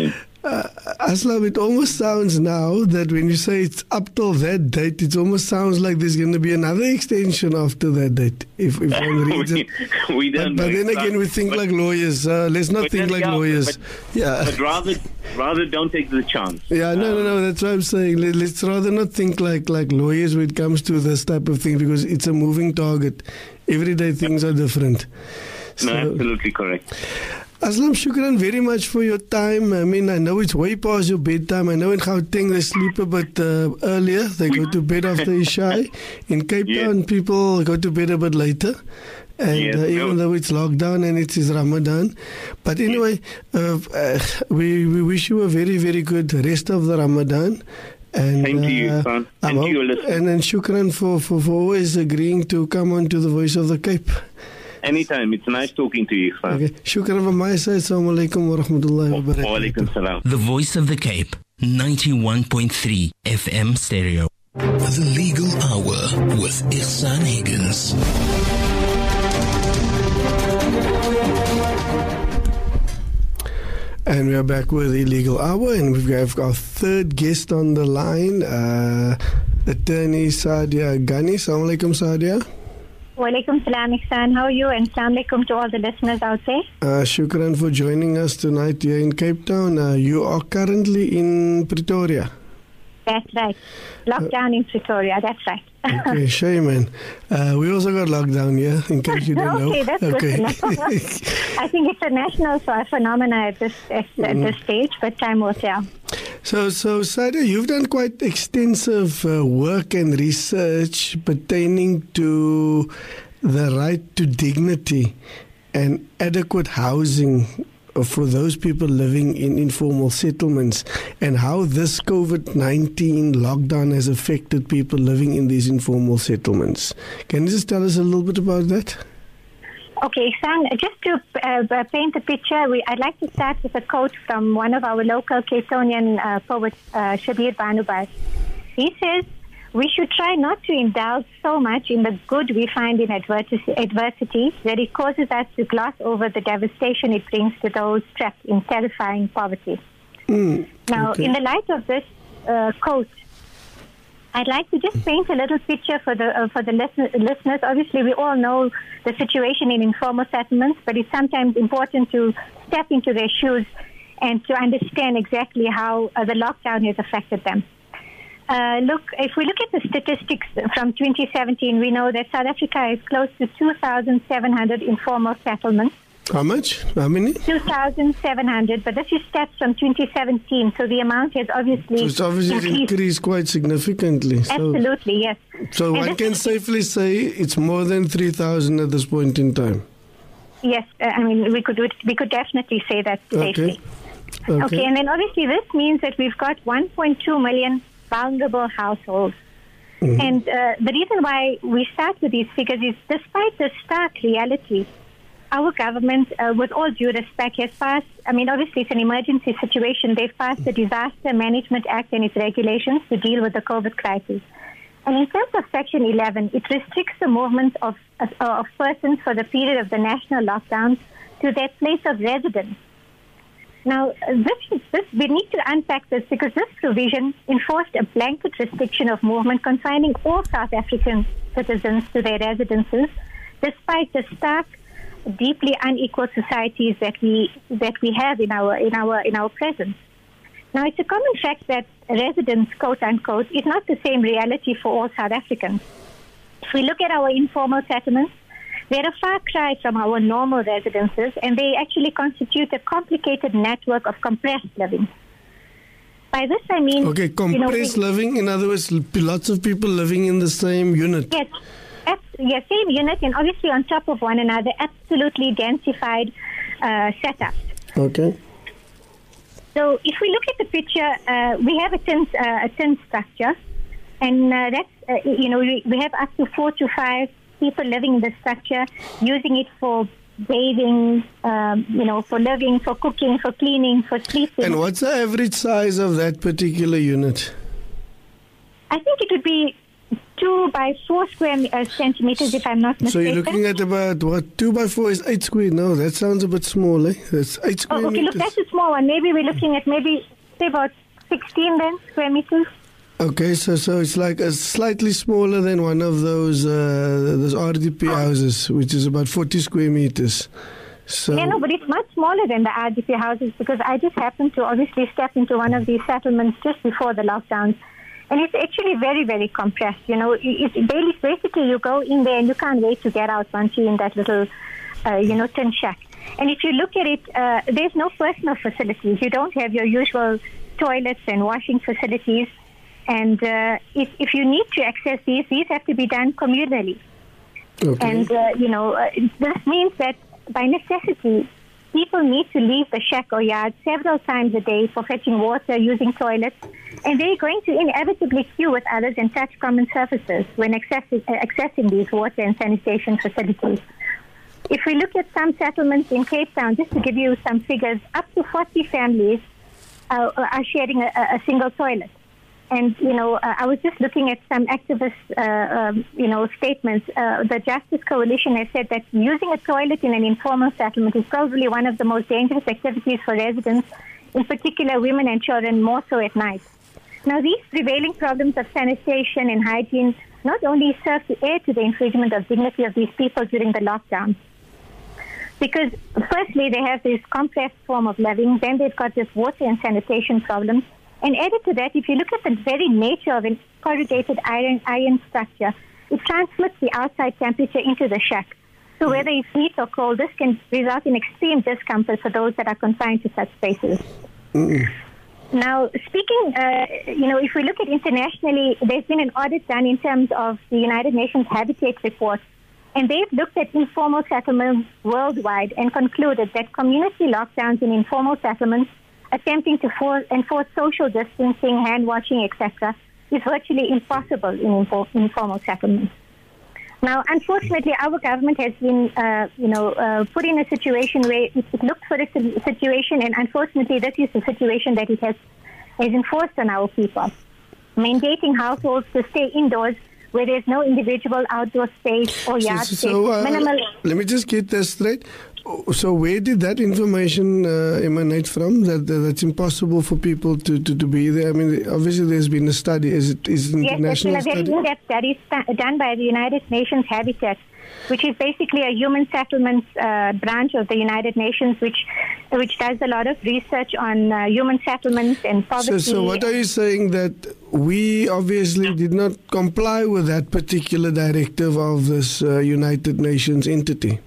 Uh, Aslam, it almost sounds now that when you say it's up till that date, it almost sounds like there's going to be another extension after that date. If, if one reads we, it. we don't But, but then again, we think but, like lawyers. Uh, let's not think like yeah, lawyers. But, yeah. but rather, rather don't take the chance. Yeah, no, no, no. That's what I'm saying. Let, let's rather not think like, like lawyers when it comes to this type of thing, because it's a moving target. Every day things are different. No, So, absolutely correct. Aslam, shukran very much for your time. I mean, I know it's way past your bedtime. I know in Gauteng they sleep a bit uh, earlier. They go to bed after Isha. In Cape Yeah. Town, people go to bed a bit later. And Yes, uh, even no. though it's lockdown and it is Ramadan. But anyway, uh, uh, we, we wish you a very, very good rest of the Ramadan. And, Same to you, uh, son. I'm And to your hope- listeners. and then shukran for, for, for always agreeing to come on to the Voice of the Cape. Anytime. It's nice talking to you, son. Okay. Shukran from my side. Assalamu alaikum wa rahmatullahi wa Wa barakatuh. alaikum salam. The Voice of the Cape, ninety-one point three F M stereo. The Legal Hour with Ihsan Higgins. And we are back with Illegal Hour, and we've got our third guest on the line, uh, attorney Sadia Ghani. Assalamu alaikum, Sadia. Walaikum salam, Ihsan. How are you? And salam alaikum to all the listeners out there. Uh, shukran for joining us tonight here in Cape Town. Uh, you are currently in Pretoria. That's right. Lockdown in Pretoria. That's right. Okay, shame, man. Uh, we also got lockdown here, in case you don't know. Okay, that's good to know. I think it's a national ph- phenomena at this at, at this stage, but time will tell. So, so Sadia, you've done quite extensive uh, work and research pertaining to the right to dignity and adequate housing for those people living in informal settlements, and how this COVID nineteen lockdown has affected people living in these informal settlements. Can you just tell us a little bit about that? Okay, Ihsan, just to uh, paint a picture, we, I'd like to start with a quote from one of our local Cape Townian uh, poets, uh, Shabir Banubas. He says, "We should try not to indulge so much in the good we find in adverti- adversity that it causes us to gloss over the devastation it brings to those trapped in terrifying poverty." Mm, Now, okay. in the light of this uh, quote, I'd like to just paint a little picture for the uh, for the listen- listeners. Obviously, we all know the situation in informal settlements, but it's sometimes important to step into their shoes and to understand exactly how uh, the lockdown has affected them. Uh, look, if we look at the statistics from twenty seventeen, we know that South Africa has close to two thousand seven hundred informal settlements. How much? How many? two thousand seven hundred, but this is stats from twenty seventeen, so the amount has obviously So it's obviously increased. increased quite significantly. So, Absolutely, yes. so And one this can is- safely say it's more than three thousand at this point in time. Yes, uh, I mean, we could we could definitely say that safely. Okay. Okay, and then obviously this means that we've got one point two million vulnerable households. Mm-hmm. And uh, the reason why we start with these figures is despite the stark reality, our government, uh, with all due respect, has passed, I mean, obviously it's an emergency situation. They've passed the Disaster Management Act and its regulations to deal with the COVID crisis. And in terms of Section eleven, it restricts the movement of, of, of persons for the period of the national lockdown to their place of residence. Now, this, this, we need to unpack this because this provision enforced a blanket restriction of movement confining all South African citizens to their residences, despite the stark, deeply unequal societies that we that we have in our in our in our presence. Now, it's a common fact that residence, quote unquote, is not the same reality for all South Africans. If we look at our informal settlements, they're a far cry from our normal residences, and they actually constitute a complicated network of compressed living. By this, I mean... Okay, compressed you know, we, living, in other words, lots of people living in the same unit. Yes, ab- yes, same unit, and obviously on top of one another, absolutely densified uh, setups. Okay. So if we look at the picture, uh, we have a tin, uh, a tin structure, and uh, that's, uh, you know, we, we have up to four to five people living in the structure, using it for bathing, um, you know, for living, for cooking, for cleaning, for sleeping. And what's the average size of that particular unit? I think it would be two by four square uh, centimeters, if I'm not mistaken. So you're looking at about, what, two by four is eight square? No, that sounds a bit small, eh? That's eight square Oh, okay, meters. look, that's a small one. Maybe we're looking at maybe say about sixteen then square meters. Okay, so so it's like a slightly smaller than one of those uh, those R D P houses, which is about forty square meters. So Yeah, no, but it's much smaller than the R D P houses because I just happened to obviously step into one of these settlements just before the lockdowns. And it's actually very, very compressed. You know, it's basically you go in there and you can't wait to get out once you're in that little, uh, you know, tin shack. And if you look at it, uh, there's no personal facilities. You don't have your usual toilets and washing facilities. And uh, if, if you need to access these, these have to be done communally. Okay. And, uh, you know, uh, this means that by necessity, people need to leave the shack or yard several times a day for fetching water, using toilets, and they're going to inevitably queue with others and touch common surfaces when accessing, uh, accessing these water and sanitation facilities. If we look at some settlements in Cape Town, just to give you some figures, up to forty families uh, are sharing a, a single toilet. And, you know, uh, I was just looking at some activist, uh, um, you know, statements. Uh, the Justice Coalition has said that using a toilet in an informal settlement is probably one of the most dangerous activities for residents, in particular women and children, more so at night. Now, these prevailing problems of sanitation and hygiene not only serve to add to the infringement of dignity of these people during the lockdown, because firstly, they have this compressed form of living, then they've got this water and sanitation problems. And added to that, if you look at the very nature of a corrugated iron, iron structure, it transmits the outside temperature into the shack. So whether it's heat or cold, this can result in extreme discomfort for those that are confined to such spaces. Mm. Now, speaking, uh, you know, if we look at internationally, there's been an audit done in terms of the United Nations Habitat Report, and they've looked at informal settlements worldwide and concluded that community lockdowns in informal settlements attempting to for, enforce social distancing, hand washing, et cetera, is virtually impossible in info, informal settlements. Now, unfortunately, our government has been, uh, you know, uh, put in a situation where it, it looked for a situation, and unfortunately, this is the situation that it has, has enforced on our people, mandating households to stay indoors where there's no individual outdoor space or yard so, space. so, uh, Minimal. Let me just get this straight. So where did that information uh, emanate from, that, that that's impossible for people to, to, to be there? I mean, obviously there's been a study. Is it is an yes, international there's been a very study? in-depth study st- done by the United Nations Habitat, which is basically a human settlements uh, branch of the United Nations, which which does a lot of research on uh, human settlements and poverty. So, so what are you saying, that we obviously did not comply with that particular directive of this uh, United Nations entity?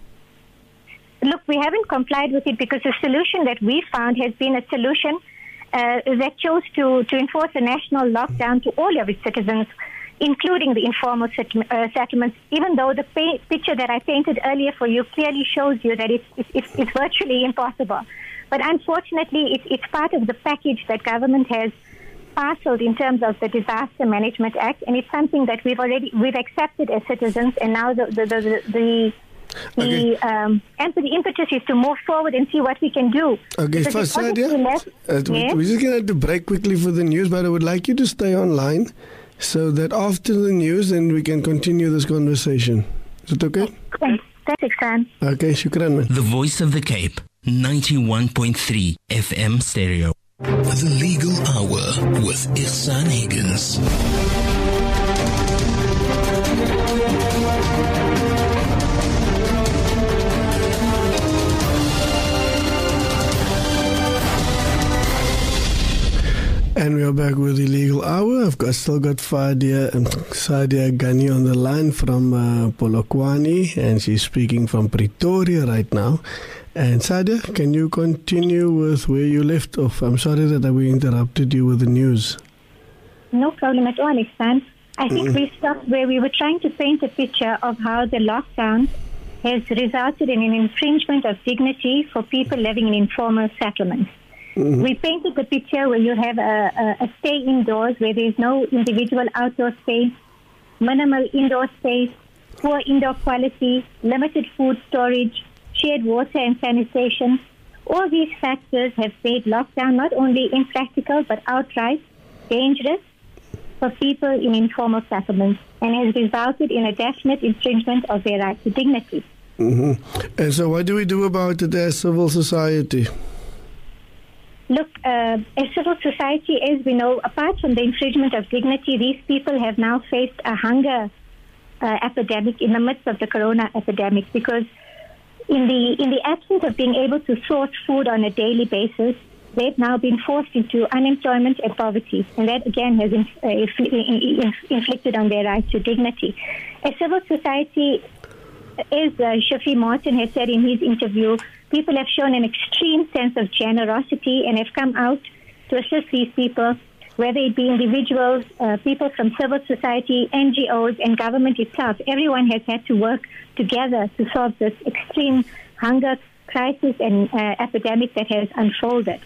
Look, we haven't complied with it because the solution that we found has been a solution uh, that chose to, to enforce a national lockdown to all of its citizens, including the informal set, uh, settlements, even though the pay, picture that I painted earlier for you clearly shows you that it's, it's, it's virtually impossible. But unfortunately, it's, it's part of the package that government has parceled in terms of the Disaster Management Act, and it's something that we've already we've accepted as citizens, and now the the the, the The, okay. um, and the impetus is to move forward and see what we can do. Okay, Because first, it's obviously Sadia, less- uh, Yes? we're just going to have to break quickly for the news, but I would like you to stay online so that after the news, then we can continue this conversation. Is it okay? Thanks, thanks, Iksan. Okay, shukran, man. The Voice of the Cape, ninety-one point three F M stereo. The Legal Hour with Ihsan Higgins. And we are back with the Legal Hour. I've got, still got Fadia, um, Sadia Ghani on the line from uh, Polokwane, and she's speaking from Pretoria right now. And Sadia, can you continue with where you left off? I'm sorry that we interrupted you with the news. No problem at all, Iksan. I think Mm. we stopped where we were trying to paint a picture of how the lockdown has resulted in an infringement of dignity for people living in informal settlements. Mm-hmm. We painted the picture where you have a, a, a stay indoors, where there is no individual outdoor space, minimal indoor space, poor indoor quality, limited food storage, shared water and sanitation. All these factors have made lockdown not only impractical but outright dangerous for people in informal settlements, and has resulted in a definite infringement of their right to dignity. Mm-hmm. And so what do we do about it as civil society? look, uh, as civil society, as we know, apart from the infringement of dignity, these people have now faced a hunger uh, epidemic in the midst of the corona epidemic, because in the in the absence of being able to source food on a daily basis, they've now been forced into unemployment and poverty, and that again has inf- uh, infl- inflicted on their right to dignity. As civil society, as uh, Shafi Martin has said in his interview, people have shown an extreme sense of generosity and have come out to assist these people, whether it be individuals, uh, people from civil society, N G Os, and government itself. Everyone has had to work together to solve this extreme hunger crisis and uh, epidemic that has unfolded.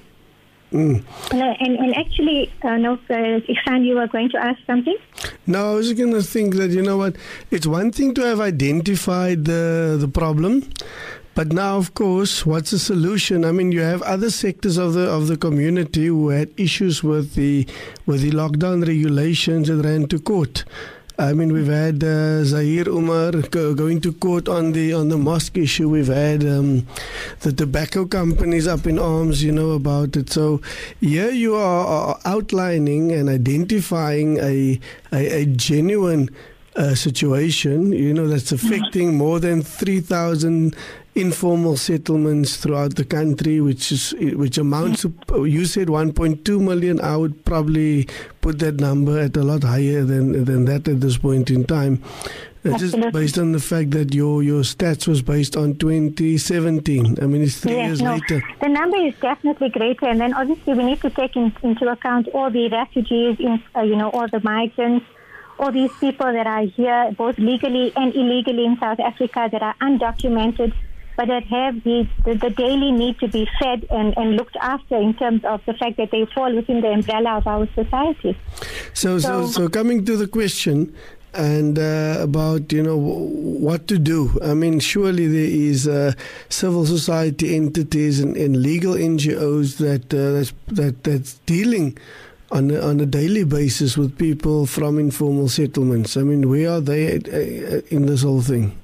Mm. Uh, and, and actually, uh, no, uh, Ihsan, you were going to ask something? No, I was going to think that, you know what, it's one thing to have identified the the problem, but now, of course, what's the solution? I mean, you have other sectors of the of the community who had issues with the with the lockdown regulations and ran to court. I mean, we've had uh, Zahir Umar go, going to court on the on the mosque issue. We've had um, the tobacco companies up in arms, you know, about it. So here you are, are outlining and identifying a a, a genuine uh, situation, you know, that's affecting more than three thousand informal settlements throughout the country, which is which amounts to, you said one point two million. I would probably put that number at a lot higher than than that at this point in time. Uh, just based on the fact that your your stats was based on twenty seventeen. I mean, it's three yes, years no. later. The number is definitely greater, and then obviously we need to take in, into account all the refugees, in, uh, you know, all the migrants, all these people that are here, both legally and illegally in South Africa, that are undocumented, but that have the, the, the daily need to be fed and, and looked after in terms of the fact that they fall within the umbrella of our society. So, so, so, so coming to the question and uh, about, you know, what to do. I mean, surely there is uh, civil society entities and, and legal N G Os that uh, that's, that that's dealing on a, on a daily basis with people from informal settlements. I mean, where are they in this whole thing?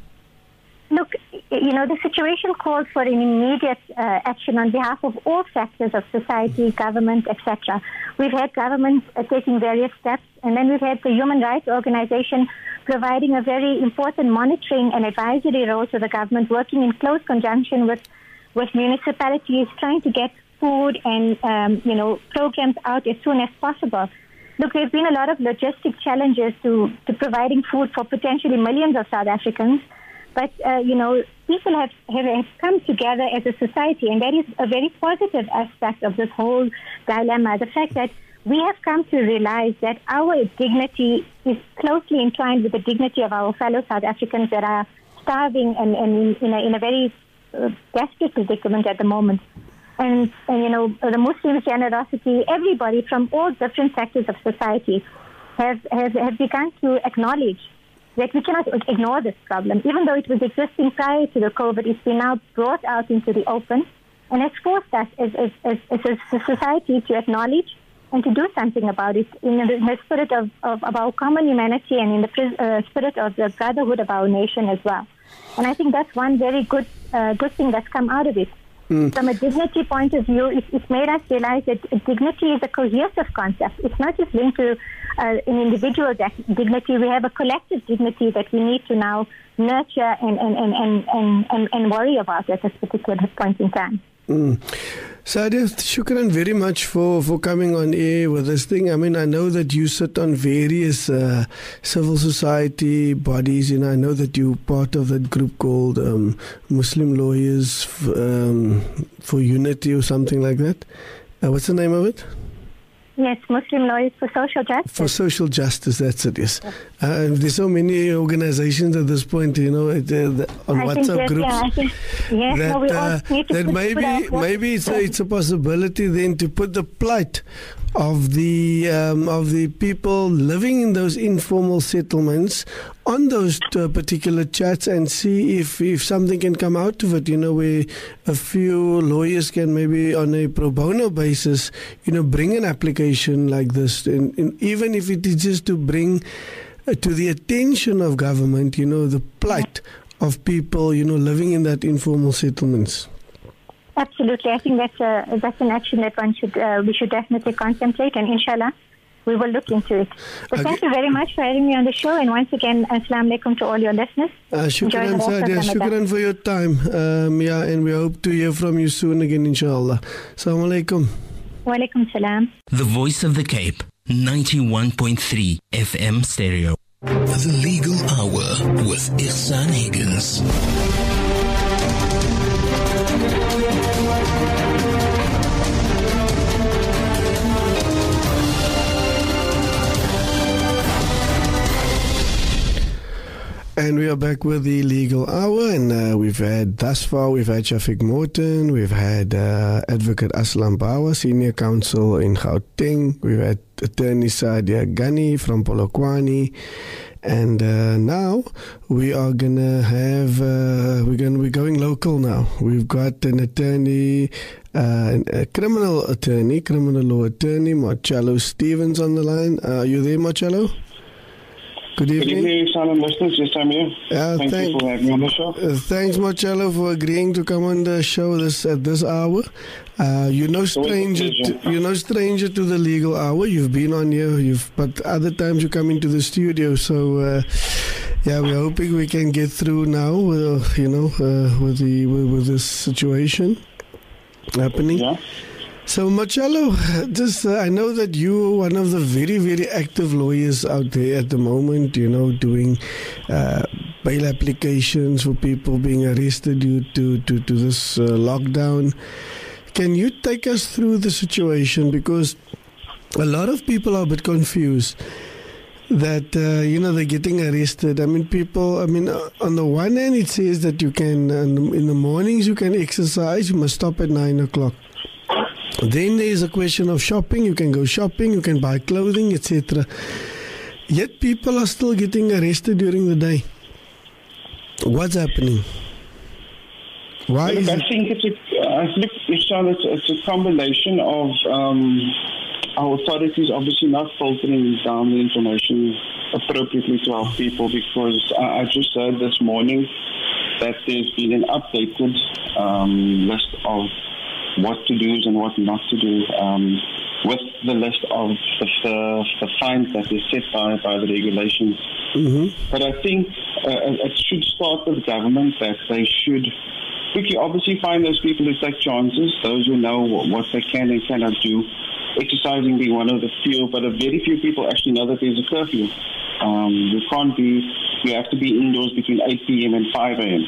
Look, you know, the situation calls for an immediate uh, action on behalf of all sectors of society, government, et cetera. We've had governments uh, taking various steps, and then we've had the human rights organization providing a very important monitoring and advisory role to the government, working in close conjunction with, with municipalities, trying to get food and, um, you know, programs out as soon as possible. Look, there's been a lot of logistic challenges to, to providing food for potentially millions of South Africans. But, uh, you know, people have, have, have come together as a society, and that is a very positive aspect of this whole dilemma. The fact that we have come to realize that our dignity is closely entwined with the dignity of our fellow South Africans that are starving and, and in, a, in a very uh, desperate predicament at the moment. And, and, you know, the Muslim generosity, everybody from all different sectors of society has, has, has begun to acknowledge that we cannot ignore this problem. Even though it was existing prior to the COVID, it's been now brought out into the open and has forced us as, as, as, as a society to acknowledge and to do something about it in the, in the spirit of, of, of our common humanity and in the uh, spirit of the brotherhood of our nation as well. And I think that's one very good, uh, good thing that's come out of it. Mm. From a dignity point of view, it, it's made us realize that dignity is a cohesive concept. It's not just linked to uh, an individual dignity. We have a collective dignity that we need to now nurture and, and, and, and, and, and, and worry about at this particular point in time. Mm. Sadia, shukran very much for, for coming on air with this thing. I mean, I know that you sit on various uh, civil society bodies, and I know that you're part of that group called um, Muslim Lawyers f- um, for Unity or something like that. Uh, what's the name of it? Yes, Muslim Lawyers for Social Justice. For Social Justice, that's it, yes. yes. Uh, there's so many organizations at this point, you know, uh, the, on I WhatsApp yes, groups. Yeah, I think, yes, that no, we uh, all need to that put, maybe, put maybe it's a, it's a possibility then to put the plight of the um, of the people living in those informal settlements on those uh, particular chats and see if, if something can come out of it, you know, where a few lawyers can maybe on a pro bono basis, you know, bring an application like this, and, and even if it is just to bring uh, to the attention of government, you know, the plight of people, you know, living in that informal settlements. Absolutely. I think that's a, that's an action that one should uh, we should definitely contemplate, and inshallah, we will look into it. But Okay. thank you very much for having me on the show, and once again, assalamu alaikum to all your listeners. Uh, Enjoy the shukran, rest of Sadia. Ramadan. Shukran for your time. Um, yeah, and we hope to hear from you soon again, inshallah. Assalamu alaikum. Wa alaikum salam. The Voice of the Cape, ninety-one point three F M stereo. The Legal Hour with Ihsan Higgins. And we are back with the Legal Hour, and uh, we've had, thus far, we've had Shafiq Morton, we've had uh, Advocate Aslam Bawa, Senior Counsel in Gauteng, we've had Attorney Sadia Ghani from Polokwane, and uh, now we are gonna have, uh, we're gonna be going local now. We've got an attorney, uh, a criminal attorney, criminal law attorney, Marcello Stevens on the line. Uh, are you there, Marcello? Good evening. Good evening, Salam listeners. Yes, I'm here. Uh, Thank thank- you for having me on the show. Uh, thanks, Marcello, for agreeing to come on the show this at this hour. Uh, you're no stranger. To, you're no stranger to the Legal Hour. You've been on here. You've, but other times you come into the studio. So, uh, yeah, we're hoping we can get through now. Uh, you know, uh, with the with, with this situation happening. Yeah. So, Marcello, just uh, I know that you are one of the very, very active lawyers out there at the moment, you know, doing uh, bail applications for people being arrested due to, to, to this uh, lockdown. Can you take us through the situation? Because a lot of people are a bit confused that, uh, you know, they're getting arrested. I mean, people, I mean, uh, on the one hand, it says that you can, uh, in the mornings, you can exercise, you must stop at nine o'clock. Then there is a question of shopping. You can go shopping, you can buy clothing, et cetera. Yet people are still getting arrested during the day. What's happening? Why Look, is I it? think it's a, I think Ihsan, it's, it's a combination of um, our authorities obviously not filtering down the information appropriately to our people, because I, I just heard this morning that there's been an updated um, list of what to do and what not to do, um, with the list of the, the, the fines that is set by, by the regulations. Mm-hmm. But I think uh, it should start with government, that they should quickly obviously find those people who take chances, those who know what, what they can and cannot do. Exercising being one of the few, but a very few people actually know that there's a curfew. Um, you can't be, you have to be indoors between eight p.m. and five a.m.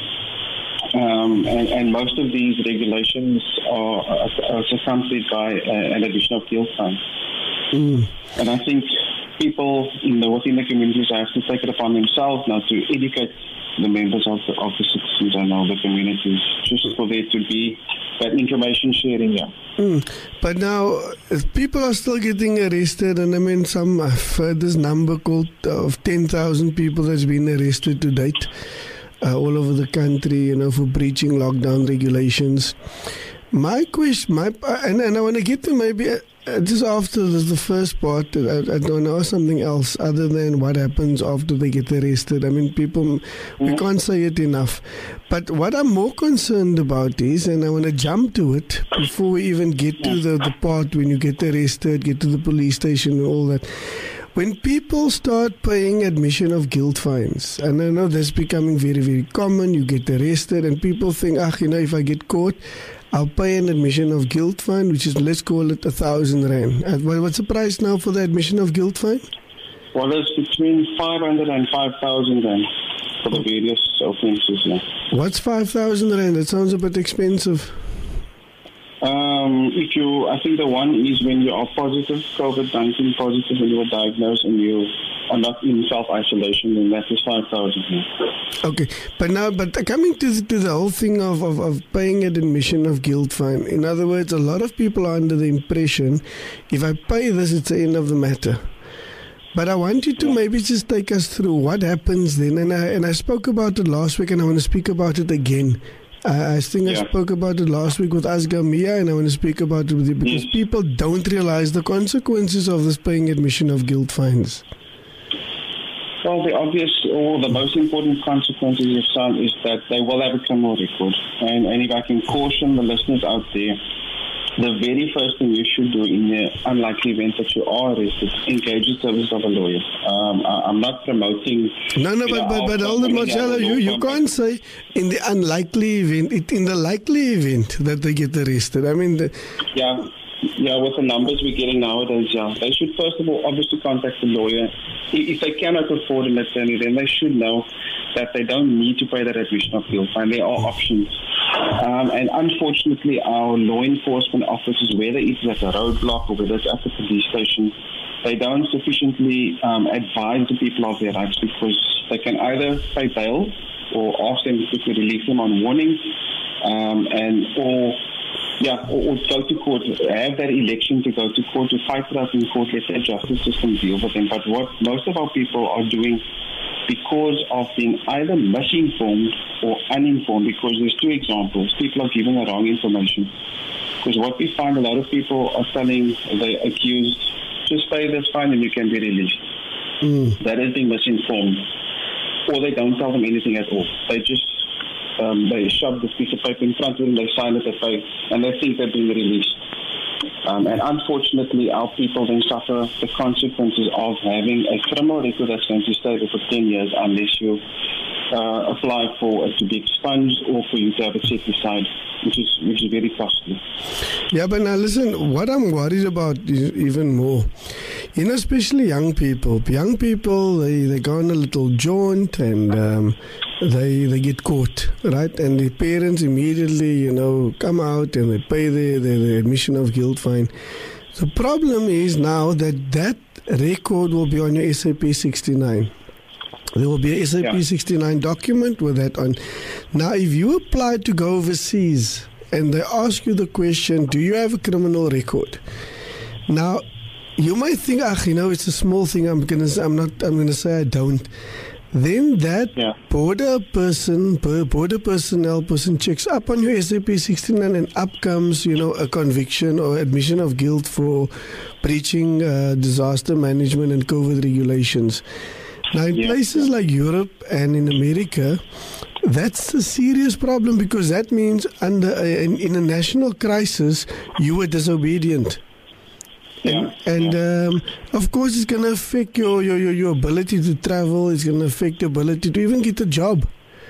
Um, and, and most of these regulations are, are, are accompanied by uh, an additional guilt fine. Mm. And I think people in the, within the communities have to take it upon themselves now to educate the members of the, of the citizens and of the communities, just for there to be that information sharing. Yeah. Mm. But now, if people are still getting arrested, and I mean, some I've heard this number called uh, of ten thousand people that's been arrested to date. Uh, all over the country, you know, for breaching lockdown regulations. My question, my and, and I want to get to maybe uh, just after the, the first part, I, I don't know something else other than what happens after they get arrested. I mean, people, we can't say it enough. But what I'm more concerned about is, and I want to jump to it before we even get to the, the part when you get arrested, get to the police station and all that. When people start paying admission of guilt fines, and I know that's becoming very, very common, you get arrested and people think, ah, you know, if I get caught, I'll pay an admission of guilt fine, which is, let's call it a thousand rand. And what's the price now for the admission of guilt fine? Well, it's between five hundred and five thousand rand for the various offences. Yeah. What's five thousand rand? That sounds a bit expensive. Um, if you, I think the one is when you are positive, COVID nineteen positive, when you were diagnosed and you are not in self-isolation, then that is five thousand. Okay, but now, but coming to the, to the whole thing of, of, of paying an admission of guilt fine, in other words, a lot of people are under the impression, if I pay this, it's the end of the matter. But I want you to yeah. maybe just take us through what happens then, and I, and I spoke about it last week, and I want to speak about it again. Uh, I think yeah. I spoke about it last week with Asghar Mia, and I want to speak about it with you because yes. people don't realize the consequences of this paying admission of guilt fines. Well, the obvious or the most important consequences of some is that they will have a criminal record. And, and if I can caution the listeners out there, the very first thing you should do in the unlikely event that you are arrested, engage the service of a lawyer. Um, I, I'm not promoting... No, no, but, but, but hold on, Marcelo, you, you can't say in the unlikely event, it, in the likely event that they get arrested. I mean... The, yeah. Yeah, with the numbers we're getting nowadays, yeah. They should first of all obviously contact the lawyer. If they cannot afford an attorney, then they should know that they don't need to pay that admission of guilt fine. There are options. Um, and unfortunately, our law enforcement officers, whether it's at a roadblock or whether it's at the police station, they don't sufficiently um, advise the people of their rights, because they can either pay bail or ask them to quickly release them on warning, um, and or... Yeah, or, or go to court, have that election to go to court, to fight it out in court, let the justice system deal with them. But what most of our people are doing, because of being either misinformed or uninformed, because there's two examples, people are given the wrong information. Because what we find, a lot of people are telling the accused, just pay this fine and you can be released. Mm. That is being misinformed. Or they don't tell them anything at all. They just Um, they shove this piece of paper in front of them, they sign it, they pay, and they think they're being released. Um, and unfortunately, our people then suffer the consequences of having a criminal record that's going to stay there for ten years unless you uh, apply for it to be expunged or for you to have it set aside, which is which is very costly. Yeah, but now listen, what I'm worried about is even more. You know, especially young people. Young people, they, they go on a little jaunt and um, they they get caught, right? And the parents immediately, you know, come out and they pay the, the, the admission of guilt fine. The problem is now that that record will be on your S A P sixty-nine. There will be a S A P sixty-nine document with that on. Now, if you apply to go overseas and they ask you the question, do you have a criminal record? Now, you might think, ah, you know, it's a small thing. I'm gonna, I'm not, I'm gonna say I don't. Then that yeah. border person, border personnel person checks up on your S A P sixty-nine, and up comes, you know, a conviction or admission of guilt for breaching uh, disaster management and COVID regulations. Now, in yeah. places like Europe and in America, that's a serious problem, because that means under a, in, in a national crisis, you were disobedient. Yeah. And, and um, of course, it's going to affect your, your, your, your ability to travel. It's going to affect your ability to even get a job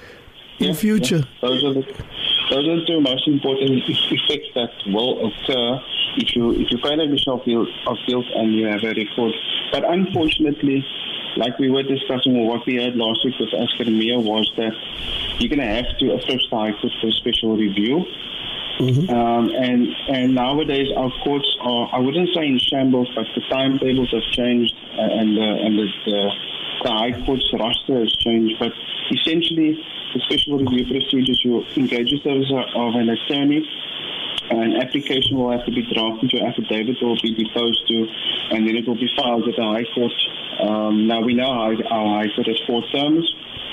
in yeah, future. Yeah. Those are the those are the two most important effects that will occur if you if you find a admission of guilt, of guilt and you have a record. But unfortunately, like we were discussing, or what we heard last week with Oscar and Mia, was that you're going to have to approach the High Court for a special review. Mm-hmm. Um, and and nowadays our courts are, I wouldn't say in shambles, but the timetables have changed, uh, and uh, and the, the, the High Court's roster has changed. But essentially, the special review procedures, you engage the service of an attorney, an application will have to be drafted, your affidavit will be deposed to, and then it will be filed with the High Court. Um, now we know how our High Court has four terms.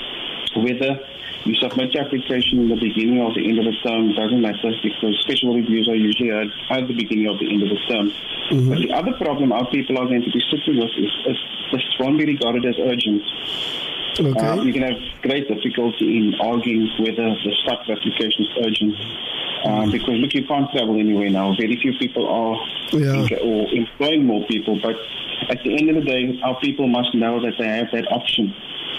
Whether you submit your application in the beginning or the end of the term doesn't matter, because special reviews are usually at, at the beginning or the end of the term. Mm-hmm. But the other problem our people are going to be sitting with is, is this won't be regarded as urgent. Okay. Uh, you can have great difficulty in arguing whether the start of application is urgent. Um, because, look, you can't travel anywhere now. Very few people are yeah. or employing more people. But at the end of the day, our people must know that they have that option.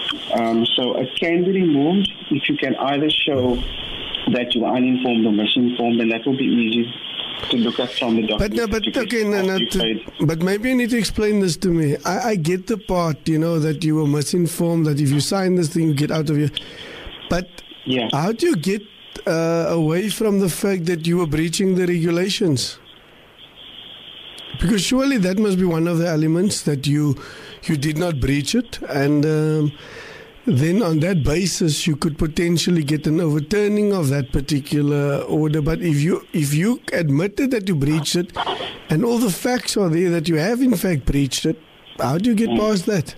Um, so it can be removed if you can either show that you are uninformed or misinformed, and that will be easy to look at from the document. But, no, but okay, no, no, to, but maybe you need to explain this to me. I, I get the part, you know, that you were misinformed, that if you sign this thing, you get out of here. But yeah. how do you get uh, away from the fact that you were breaching the regulations? Because surely that must be one of the elements, that you you did not breach it, and um, then on that basis you could potentially get an overturning of that particular order. But if you if you admitted that you breached it, and all the facts are there that you have in fact breached it, how do you get past that?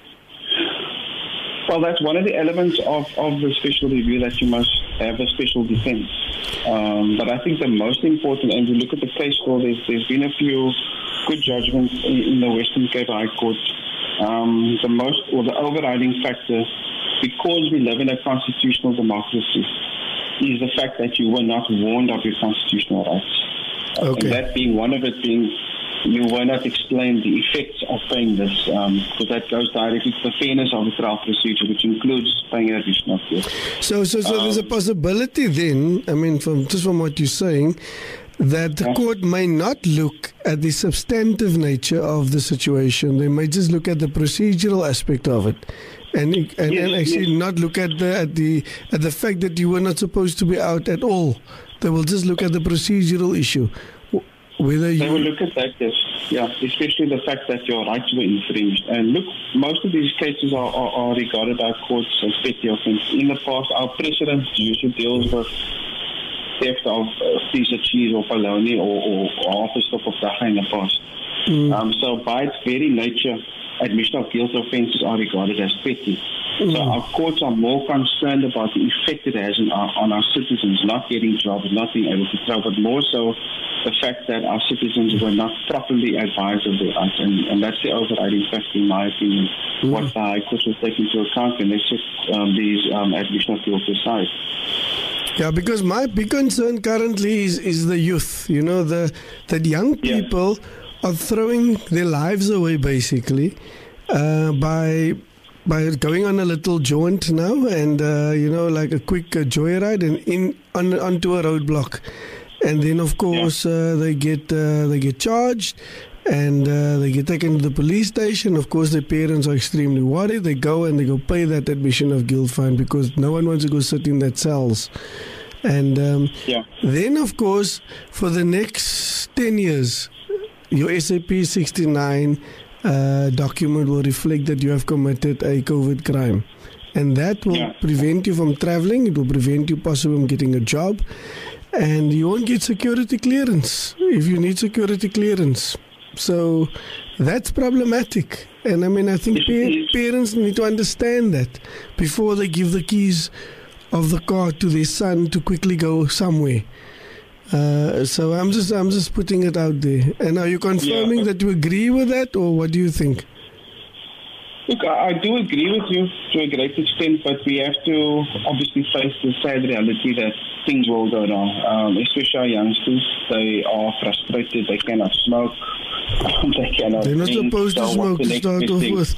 Well, that's one of the elements of, of the special review, that you must have a special defense. Um, but I think the most important, and you look at the case law, there's, there's been a few good judgments in, in the Western Cape High Court um, the most or the overriding factor, because we live in a constitutional democracy, is the fact that you were not warned of your constitutional rights. Okay. And that being one of it being you were not explained the effects of paying this, um, because that goes directly to the fairness of the trial procedure, which includes paying an additional fee. So, so, so um, there's a possibility then, I mean, from just from what you're saying, that the yeah. court may not look at the substantive nature of the situation. They may just look at the procedural aspect of it. And and, yes, and actually yes. not look at the at the at the fact that you were not supposed to be out at all. They will just look at the procedural issue. Whether you they will look at that, yes, yeah, especially the fact that your rights were infringed. And look, most of these cases are, are, are regarded by courts as petty offences. In the past, our precedent usually deals with theft of a piece of cheese or bologna or, or, or half a stop of dacha in the past. Mm. Um, so by its very nature, admission of guilt offences are regarded as petty. Mm. So our courts are more concerned about the effect it has on our, on our citizens, not getting jobs, not being able to travel, but more so the fact that our citizens were not properly advised of their rights. And, and that's the overriding factor, in my opinion, mm. what the High Court will take into account when they set um, these um, admission of guilt aside. Yeah, because my big concern currently is, is the youth. You know, the that young people yeah. are throwing their lives away, basically, uh, by by going on a little jaunt now, and uh, you know, like a quick uh, joyride, and in on onto a roadblock, and then of course yeah. uh, they get uh, they get charged. And uh, they get taken to the police station. Of course, their parents are extremely worried. They go and they go pay that admission of guilt fine because no one wants to go sit in that cells. And um, yeah. then, of course, for the next ten years, your S A P sixty-nine uh, document will reflect that you have committed a COVID crime. And that will yeah. prevent you from traveling. It will prevent you possibly from getting a job. And you won't get security clearance if you need security clearance. So that's problematic. And I mean, I think pa- parents need to understand that before they give the keys of the car to their son to quickly go somewhere. Uh, so I'm just I'm just putting it out there. And are you confirming yeah. that you agree with that, or what do you think? Look, I do agree with you to a great extent, but we have to obviously face the sad reality that things will go wrong, um, especially our youngsters. They are frustrated, they cannot smoke, they cannot They're not drink, supposed to smoke to start off with.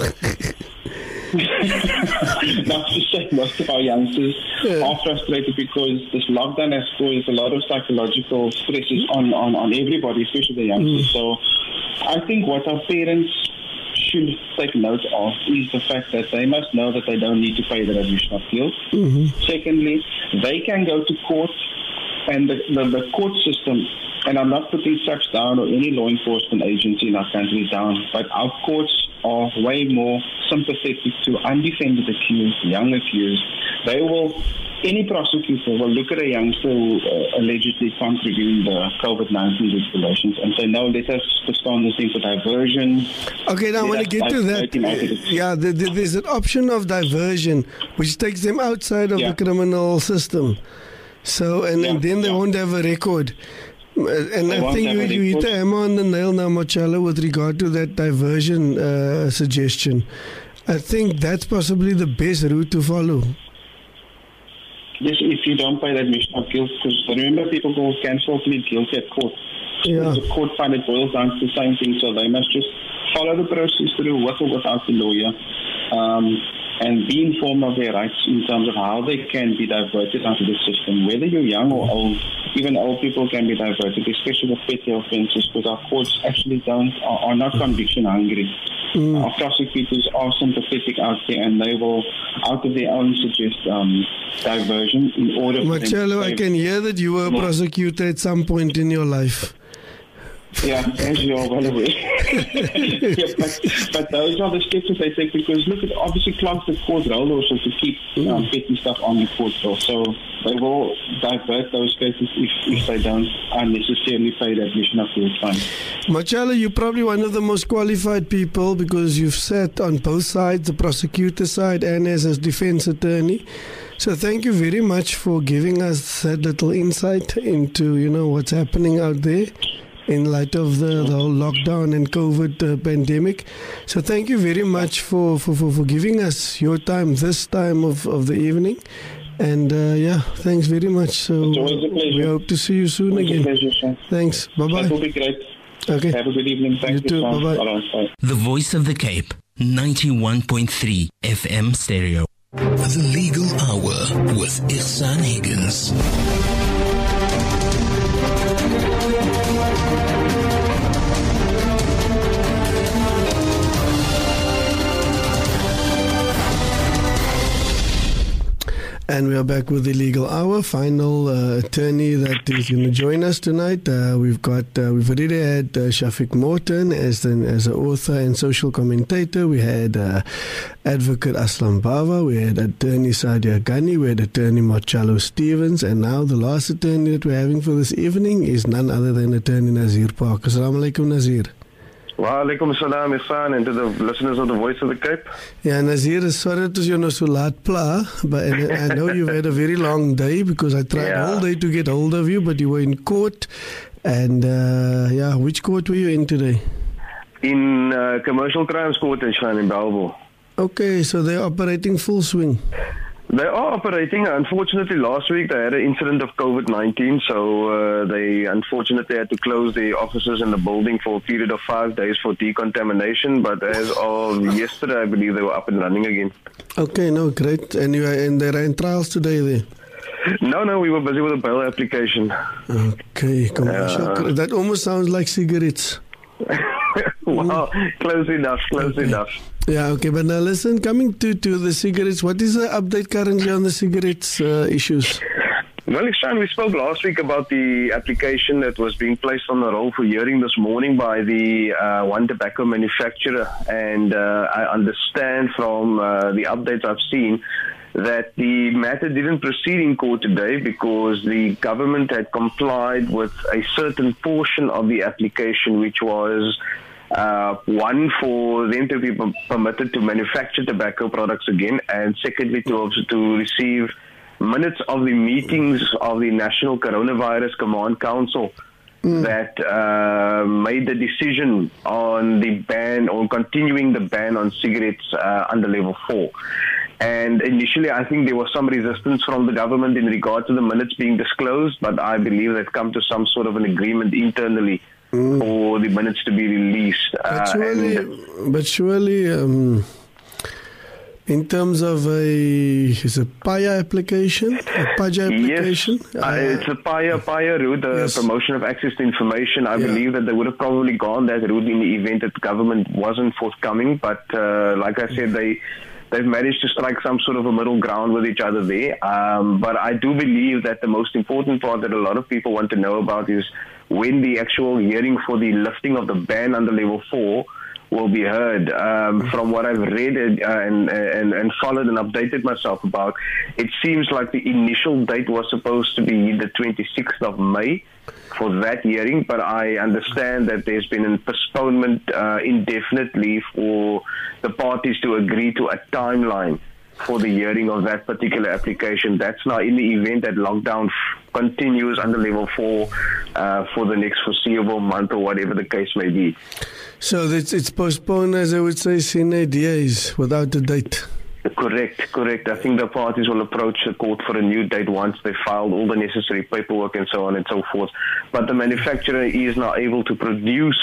Not to say most of our youngsters yeah. are frustrated because this lockdown has caused a lot of psychological stresses on, on, on everybody, especially the youngsters. Mm. So I think what our parents should take note of is the fact that they must know that they don't need to pay the admission of guilt. Mm-hmm. Secondly, they can go to court, and the, the, the court system, and I'm not putting such down or any law enforcement agency in our country down, but our courts are way more sympathetic to undefended accused, young accused. They will, any prosecutor will look at a youngster who uh, allegedly contravened the COVID nineteen regulations and say, no, let us postpone this thing for diversion. Okay, now I want to get to that. Yeah, the, the, there's an option of diversion, which takes them outside of yeah. the criminal system. So, and, yeah, and then they yeah. won't have a record. And they I think you, you hit the hammer on the nail now, Machala, with regard to that diversion uh, suggestion. I think that's possibly the best route to follow. Yes, if you don't pay that admission of guilt, because remember, people will cancel plead guilty at court. Yeah. The court find it boils down to the same thing, so they must just follow the process through with or without the lawyer, um, and be informed of their rights in terms of how they can be diverted out of the system. Whether you're young or old, even old people can be diverted, especially with petty offences, because our courts actually don't are, are not conviction hungry. Mm. Our prosecutors are sympathetic out there, and they will, out of their own, suggest um, diversion in order for Marcello, them to I can hear that you were a prosecutor at some point in your life. Yeah, as you are well aware. yeah, but, but those are the steps that they take, because look, it obviously clogs the court roll also to keep um, petty stuff on the court roll. So they will divert those cases if, if they don't unnecessarily pay the admission of guilt fine. Machala, you're probably one of the most qualified people because you've sat on both sides, the prosecutor side and as a defense attorney. So thank you very much for giving us that little insight into, you know, what's happening out there. in light of the, the whole lockdown and COVID uh, pandemic. So thank you very much for, for, for, for giving us your time this time of, of the evening. And uh, yeah, thanks very much. So it's always a pleasure. We hope to see you soon it's again. A pleasure, sir. Thanks. Bye-bye. That will be great. Okay. Have a good evening. Thank you, you too. Bye-bye. Bye-bye. The Voice of the Cape, ninety-one point three F M stereo. The Legal Hour with Ihsan Higgins. And we are back with the Legal Hour. Final uh, attorney that is going to join us tonight. Uh, we've got uh, we've already had uh, Shafiq Morton as an as an author and social commentator. We had uh, advocate Aslam Bawa. We had attorney Sadia Ghani. We had attorney Marcello Stevens. And now the last attorney that we're having for this evening is none other than attorney Nazir Park. Assalamu alaikum, Nazir. Wa alaikum salam, Ihsan, and to the listeners of the Voice of the Cape. Yeah, Nazir, sorry to you know so late pla, but I know you've had a very long day because I tried yeah. all day to get hold of you, but you were in court. And uh, yeah, which court were you in today? In uh, Commercial Crimes Court, Ihsan, in Bellville. Okay, so they're operating full swing. They are operating. Unfortunately, last week they had an incident of COVID nineteen, so uh, they unfortunately had to close the offices in the building for a period of five days for decontamination. But as of yesterday, I believe they were up and running again. Okay, no, great. And you are in there in trials today there? No, no, we were busy with a bail application. Okay, commercial. Uh, that almost sounds like cigarettes. Well, close enough, close okay. enough. Yeah, okay, but now listen, coming to, to the cigarettes, what is the update currently on the cigarettes uh, issues? Well, Ihsan, we spoke last week about the application that was being placed on the roll for hearing this morning by the uh, one tobacco manufacturer, and uh, I understand from uh, the updates I've seen that the matter didn't proceed in court today because the government had complied with a certain portion of the application, which was Uh, one, for them to be permitted to manufacture tobacco products again, and secondly, to also to receive minutes of the meetings of the National Coronavirus Command Council mm. that uh, made the decision on the ban, or continuing the ban on cigarettes uh, under level four. And initially, I think there was some resistance from the government in regard to the minutes being disclosed, but I believe they've come to some sort of an agreement internally Mm. for the minutes to be released. But surely, uh, but surely um, in terms of a, is a P A Y A application, a P A J A application? Yes, uh, uh, it's a P A Y A, P A Y A route, the yes. promotion of access to information. I yeah. believe that they would have probably gone that route in the event that the government wasn't forthcoming, but uh, like I said, they... They've managed to strike some sort of a middle ground with each other there. Um, but I do believe that the most important part that a lot of people want to know about is when the actual hearing for the lifting of the ban under level four will be heard. Um, from what I've read uh, and, and, and followed and updated myself about, it seems like the initial date was supposed to be the twenty-sixth of May for that hearing, but I understand that there's been a postponement uh, indefinitely for the parties to agree to a timeline for the hearing of that particular application. That's now in the event that lockdown f- continues under level four uh, for the next foreseeable month or whatever the case may be. So it's, it's postponed, as I would say, sine dies, without a date. Correct, correct. I think the parties will approach the court for a new date once they've filed all the necessary paperwork and so on and so forth. But the manufacturer is now able to produce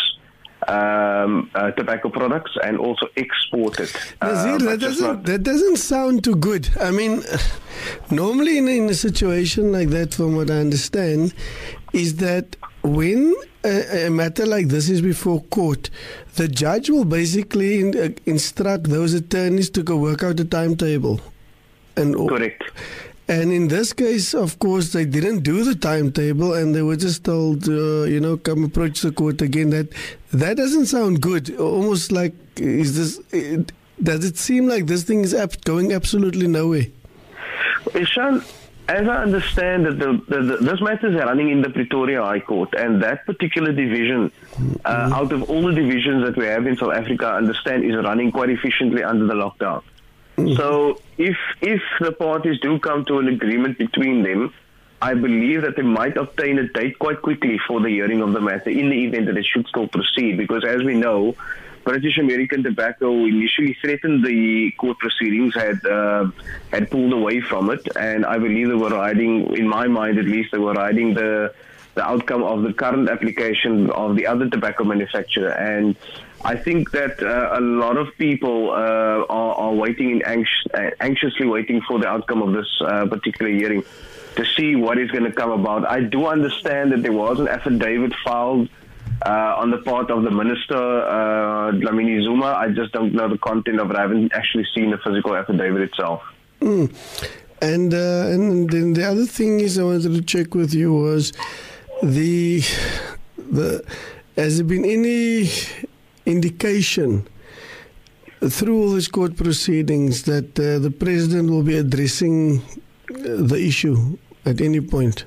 um, uh, tobacco products and also export it. Nazir, uh, that, doesn't, not... that doesn't sound too good. I mean, normally in, in a situation like that, from what I understand, is that when a, a matter like this is before court, the judge will basically in, uh, instruct those attorneys to go work out a timetable. And correct. And in this case, of course, they didn't do the timetable, and they were just told, uh, you know, come approach the court again. That that doesn't sound good. Almost like, is this? It, does it seem like this thing is ab- going absolutely nowhere? Ihsan, as I understand that the, the, the, this matter is running in the Pretoria High Court, and that particular division, uh, mm-hmm. out of all the divisions that we have in South Africa, I understand is running quite efficiently under the lockdown. Mm-hmm. So if if the parties do come to an agreement between them I believe that they might obtain a date quite quickly for the hearing of the matter in the event that it should still proceed. Because as we know, British American Tobacco initially threatened the court proceedings, had uh, had pulled away from it, and I believe they were riding, in my mind at least, they were riding the the outcome of the current application of the other tobacco manufacturer. And I think that uh, a lot of people uh, are, are waiting in anx- anxiously waiting for the outcome of this uh, particular hearing to see what is going to come about. I do understand that there was an affidavit filed uh, on the part of the Minister, uh, Dlamini Zuma. I just don't know the content of it. I haven't actually seen the physical affidavit itself. Mm. And, uh, and then the other thing is I wanted to check with you was the the has there been any indication through all these court proceedings that uh, the president will be addressing uh, the issue at any point?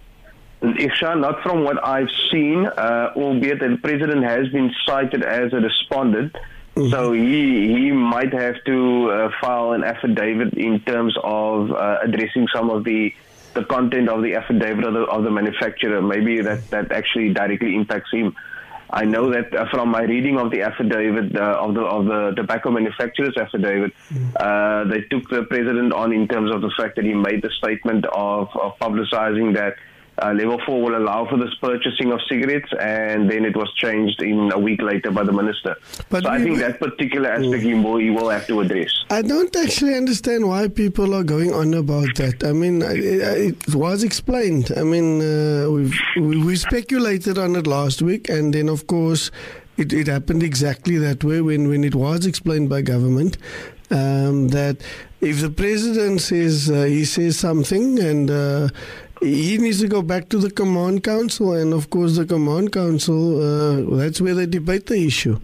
Isha, not from what I've seen, uh, albeit that the president has been cited as a respondent. Mm-hmm. So he he might have to uh, file an affidavit in terms of uh, addressing some of the the content of the affidavit of the, of the manufacturer. Maybe that, that actually directly impacts him. I know that uh, from my reading of the affidavit uh, of the of the tobacco manufacturer's affidavit, uh, they took the president on in terms of the fact that he made the statement of, of publicizing that uh, level four will allow for this purchasing of cigarettes, and then it was changed in a week later by the minister. But so I think that particular aspect he will, he will have to address. I don't actually understand why people are going on about that. I mean, it, it was explained. I mean, uh, we've, we, we speculated on it last week, and then, of course, it, it happened exactly that way when, when it was explained by government. Um, that if the president says uh, he says something and uh, he needs to go back to the Command Council, and of course the Command Council, uh, that's where they debate the issue.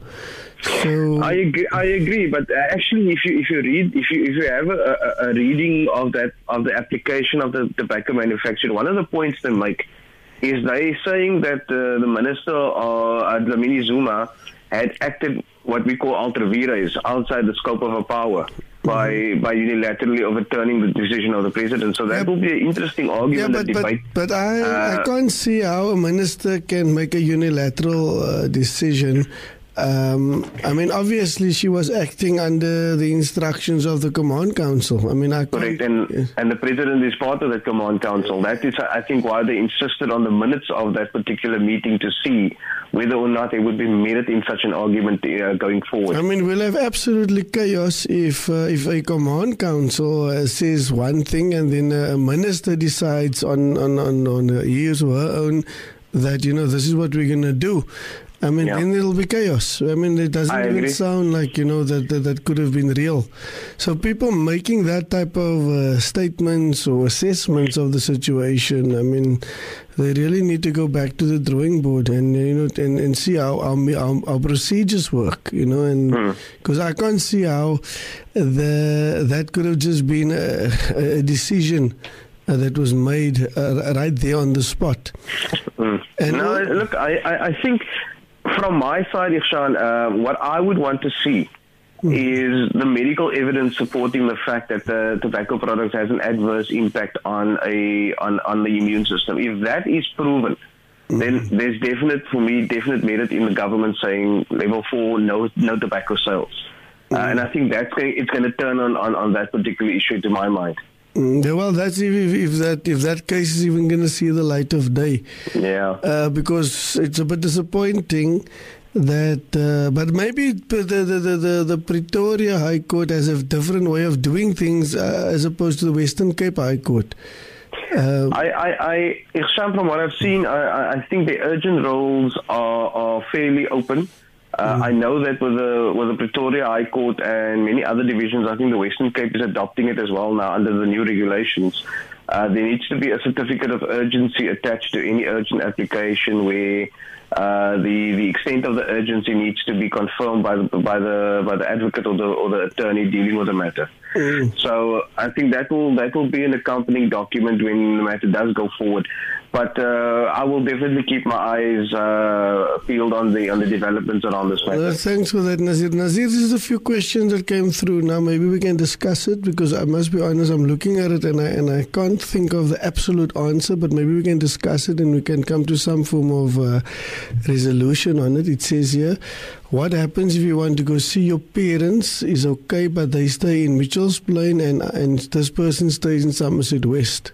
So I agree, I agree, but actually, if you if you read if you if you have a, a, a reading of that of the application of the tobacco manufacturer, one of the points they make is they saying that uh, the minister, uh, Dlamini Zuma, had acted what we call ultra vires, outside the scope of her power, by mm-hmm. by unilaterally overturning the decision of the president. So that yeah, will be an interesting argument. Yeah, but, debate. but, but I, uh, I can't see how a minister can make a unilateral uh, decision. Um, I mean, obviously, she was acting under the instructions of the Command Council. I mean, I correct, and yes. and the president is part of the Command Council. That is, I think, why they insisted on the minutes of that particular meeting to see whether or not they would be merit in such an argument uh, going forward. I mean, we'll have absolutely chaos if uh, if a Command Council uh, says one thing and then a minister decides on on on, on his or her own that, you know, this is what we're going to do. I mean, yeah. then it'll be chaos. I mean, it doesn't I even agree. sound like, you know, that, that that could have been real. So people making that type of uh, statements or assessments of the situation, I mean, they really need to go back to the drawing board and, you know, and, and see how our, our, our procedures work, you know, and because mm. I can't see how the that could have just been a, a decision Uh, that was made uh, right there on the spot. Mm. And no, what, look, I, I, I think from my side, Ihsan, uh, what I would want to see mm. is the medical evidence supporting the fact that the tobacco product has an adverse impact on a on, on the immune system. If that is proven, mm. then there's definite, for me, definite merit in the government saying level four, no no tobacco sales. Mm. Uh, and I think that's going, it's going to turn on, on, on that particular issue, to my mind. Yeah, well, that's if, if, if that if that case is even going to see the light of day. Yeah. Uh, because it's a bit disappointing that, uh, but maybe the the, the the the Pretoria High Court has a different way of doing things uh, as opposed to the Western Cape High Court. Uh, I, I, I, Ihsan, from what I've seen, I, I think the urgent roles are, are fairly open. Uh, mm. I know that with the with the Pretoria High Court and many other divisions, I think the Western Cape is adopting it as well now under the new regulations. Uh, there needs to be a certificate of urgency attached to any urgent application where uh, the the extent of the urgency needs to be confirmed by the by the by the advocate or the or the attorney dealing with the matter. Mm. So I think that will that will be an accompanying document when the matter does go forward. But uh, I will definitely keep my eyes uh, peeled on the on the developments around this matter. Well, thanks for that, Nazir. Nazir, this is a few questions that came through. Now maybe we can discuss it, because I must be honest, I'm looking at it and I and I can't think of the absolute answer. But maybe we can discuss it and we can come to some form of uh, resolution on it. It says here, what happens if you want to go see your parents is okay, but they stay in Mitchell's Plain and and this person stays in Somerset West.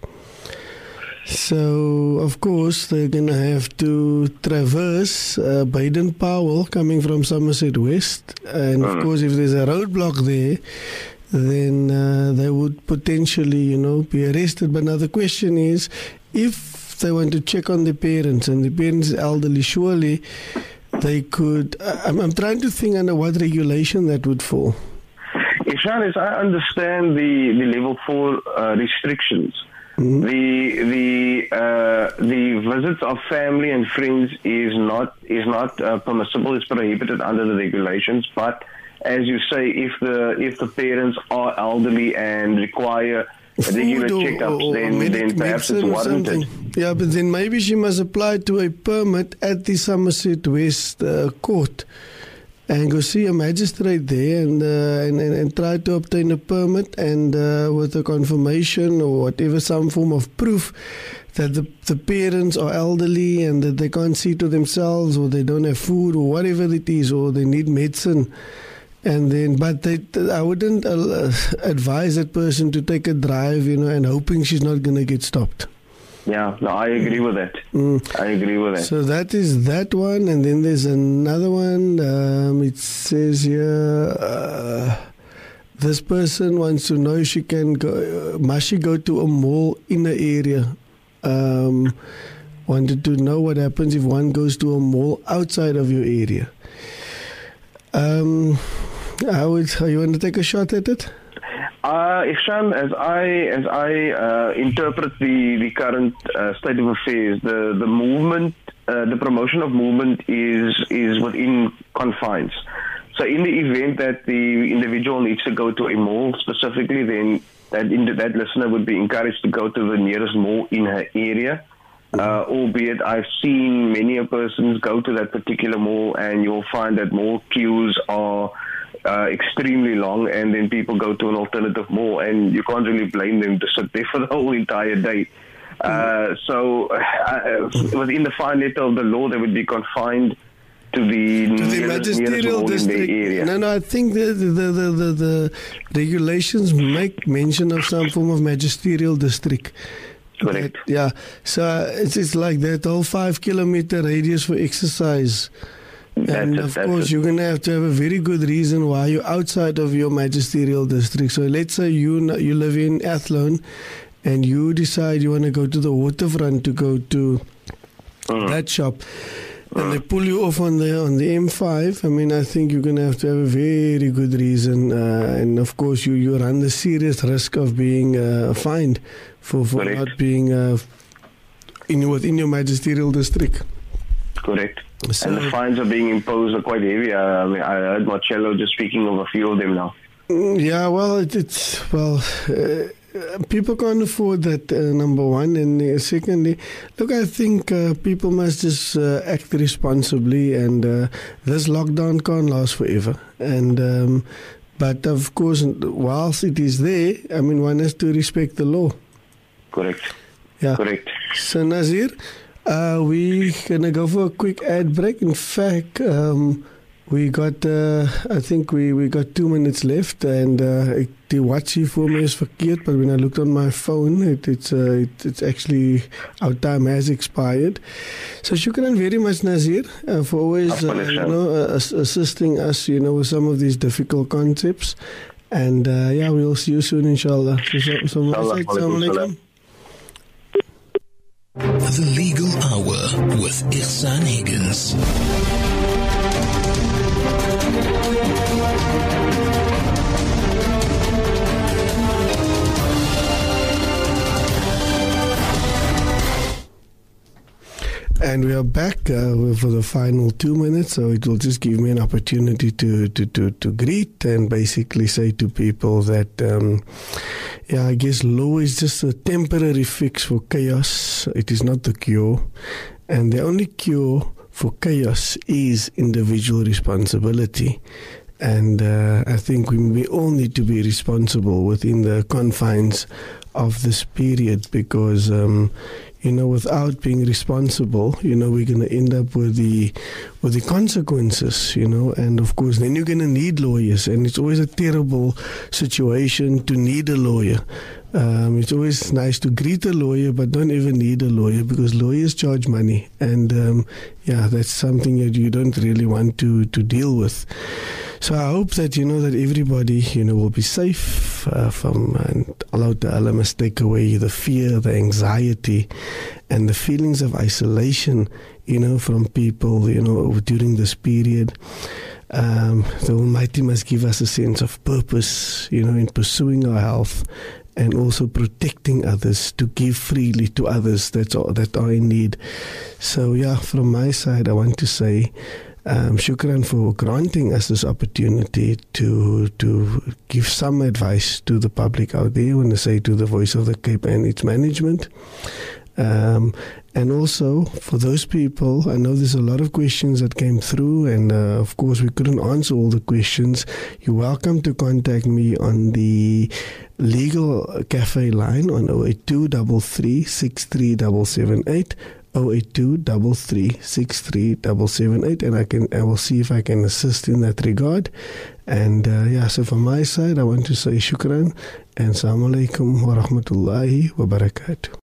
So, of course, they're going to have to traverse uh, Baden-Powell coming from Somerset West. And, of course, if there's a roadblock there, then uh, they would potentially, you know, be arrested. But now the question is, if they want to check on the parents and the parents are elderly, surely they could... I'm, I'm trying to think under what regulation that would fall. Ishan, as I understand the, the level four uh, restrictions, Mm-hmm. The the uh, the visits of family and friends is not is not uh, permissible. It's prohibited under the regulations. But as you say, if the if the parents are elderly and require regular or, checkups, or, then medic, then perhaps it's warranted. Yeah, but then maybe she must apply to a permit at the Somerset West uh, court. And go see a magistrate there and, uh, and, and and try to obtain a permit and uh, with a confirmation or whatever, some form of proof that the the parents are elderly and that they can't see to themselves or they don't have food or whatever it is, or they need medicine. And then, but they, I wouldn't uh, advise that person to take a drive, you know, and hoping she's not going to get stopped. Yeah, no, I agree with that. Mm. I agree with that. So that is that one, and then there's another one. Um, it says here, uh, this person wants to know if she can go, uh, must she go to a mall in the area? Um, wanted to know what happens if one goes to a mall outside of your area. Um, I would. You want to take a shot at it? Uh, Ihsan, as I as I uh, interpret the the current uh, state of affairs, the the movement, uh, the promotion of movement is is within confines. So, in the event that the individual needs to go to a mall specifically, then that that listener would be encouraged to go to the nearest mall in her area. Uh, albeit, I've seen many persons go to that particular mall, and you'll find that mall queues are Uh, extremely long, and then people go to an alternative mall, and you can't really blame them to sit there for the whole entire day. Uh, so, uh, within the fine letter of the law, they would be confined to the, to the nearest, magisterial nearest district. In the area. No, no, I think the the, the, the the regulations make mention of some form of magisterial district. Correct. That, yeah, so it's, it's like that whole five kilometer radius for exercise. And That's of it, course, it. you're going to have to have a very good reason why you're outside of your magisterial district. So let's say you you live in Athlone and you decide you want to go to the waterfront to go to mm. that shop. And they pull you off on the on the M five. I mean, I think you're going to have to have a very good reason. Uh, and of course, you, you run the serious risk of being uh, fined for, for not being uh, in within your magisterial district. Correct. So, and the fines are being imposed are quite heavy. Uh, I mean, I heard Marcello just speaking of a few of them now. Yeah, well, it, it's, well, uh, people can't afford that, uh, number one. And uh, secondly, look, I think uh, people must just uh, act responsibly. And uh, this lockdown can't last forever. And, um, but of course, whilst it is there, I mean, one has to respect the law. Correct. Yeah. Correct. So, Nazir, Uh, we're going to go for a quick ad break. In fact, um, we got, uh, I think we, we got two minutes left. And uh, die watch hier voor me is verkeerd. But when I looked on my phone, it, it's, uh, it, it's actually, our time has expired. So, shukran very much, Nazir, uh, for always, uh, you know, uh, assisting us, you know, with some of these difficult concepts. And uh, yeah, we'll see you soon, inshallah. So, so, so Assalamu alaikum. The Legal Hour with Ihsan Higgins. And we are back uh, for the final two minutes, so it will just give me an opportunity to, to, to, to greet and basically say to people that, um, yeah, I guess law is just a temporary fix for chaos. It is not the cure. And the only cure for chaos is individual responsibility. And uh, I think we, we all need to be responsible within the confines of this period because, um, you know, without being responsible, you know, we're going to end up with the with the consequences, you know, and of course then you're going to need lawyers, and it's always a terrible situation to need a lawyer. Um, it's always nice to greet a lawyer, but don't ever need a lawyer because lawyers charge money, and um, yeah, that's something that you don't really want to, to deal with. So I hope that, you know, that everybody, you know, will be safe uh, from, and Allah Ta'ala must take away the fear, the anxiety, and the feelings of isolation, you know, from people, you know, during this period. Um, the Almighty must give us a sense of purpose, you know, in pursuing our health and also protecting others, to give freely to others that's all, that are in need. So, yeah, from my side, I want to say, Um, shukran for granting us this opportunity to to give some advice to the public out there. I want to say to the Voice of the Cape and its management. Um, and also for those people, I know there's a lot of questions that came through, and uh, of course we couldn't answer all the questions. You're welcome to contact me on the Legal Cafe line on oh eight two, three three, six three seven seven eight. oh eight two, three three, six three seven seven eight, and I can I will see if I can assist in that regard. And uh, yeah, so from my side, I want to say shukran and assalamu alaikum wa rahmatullahi wa barakatuh.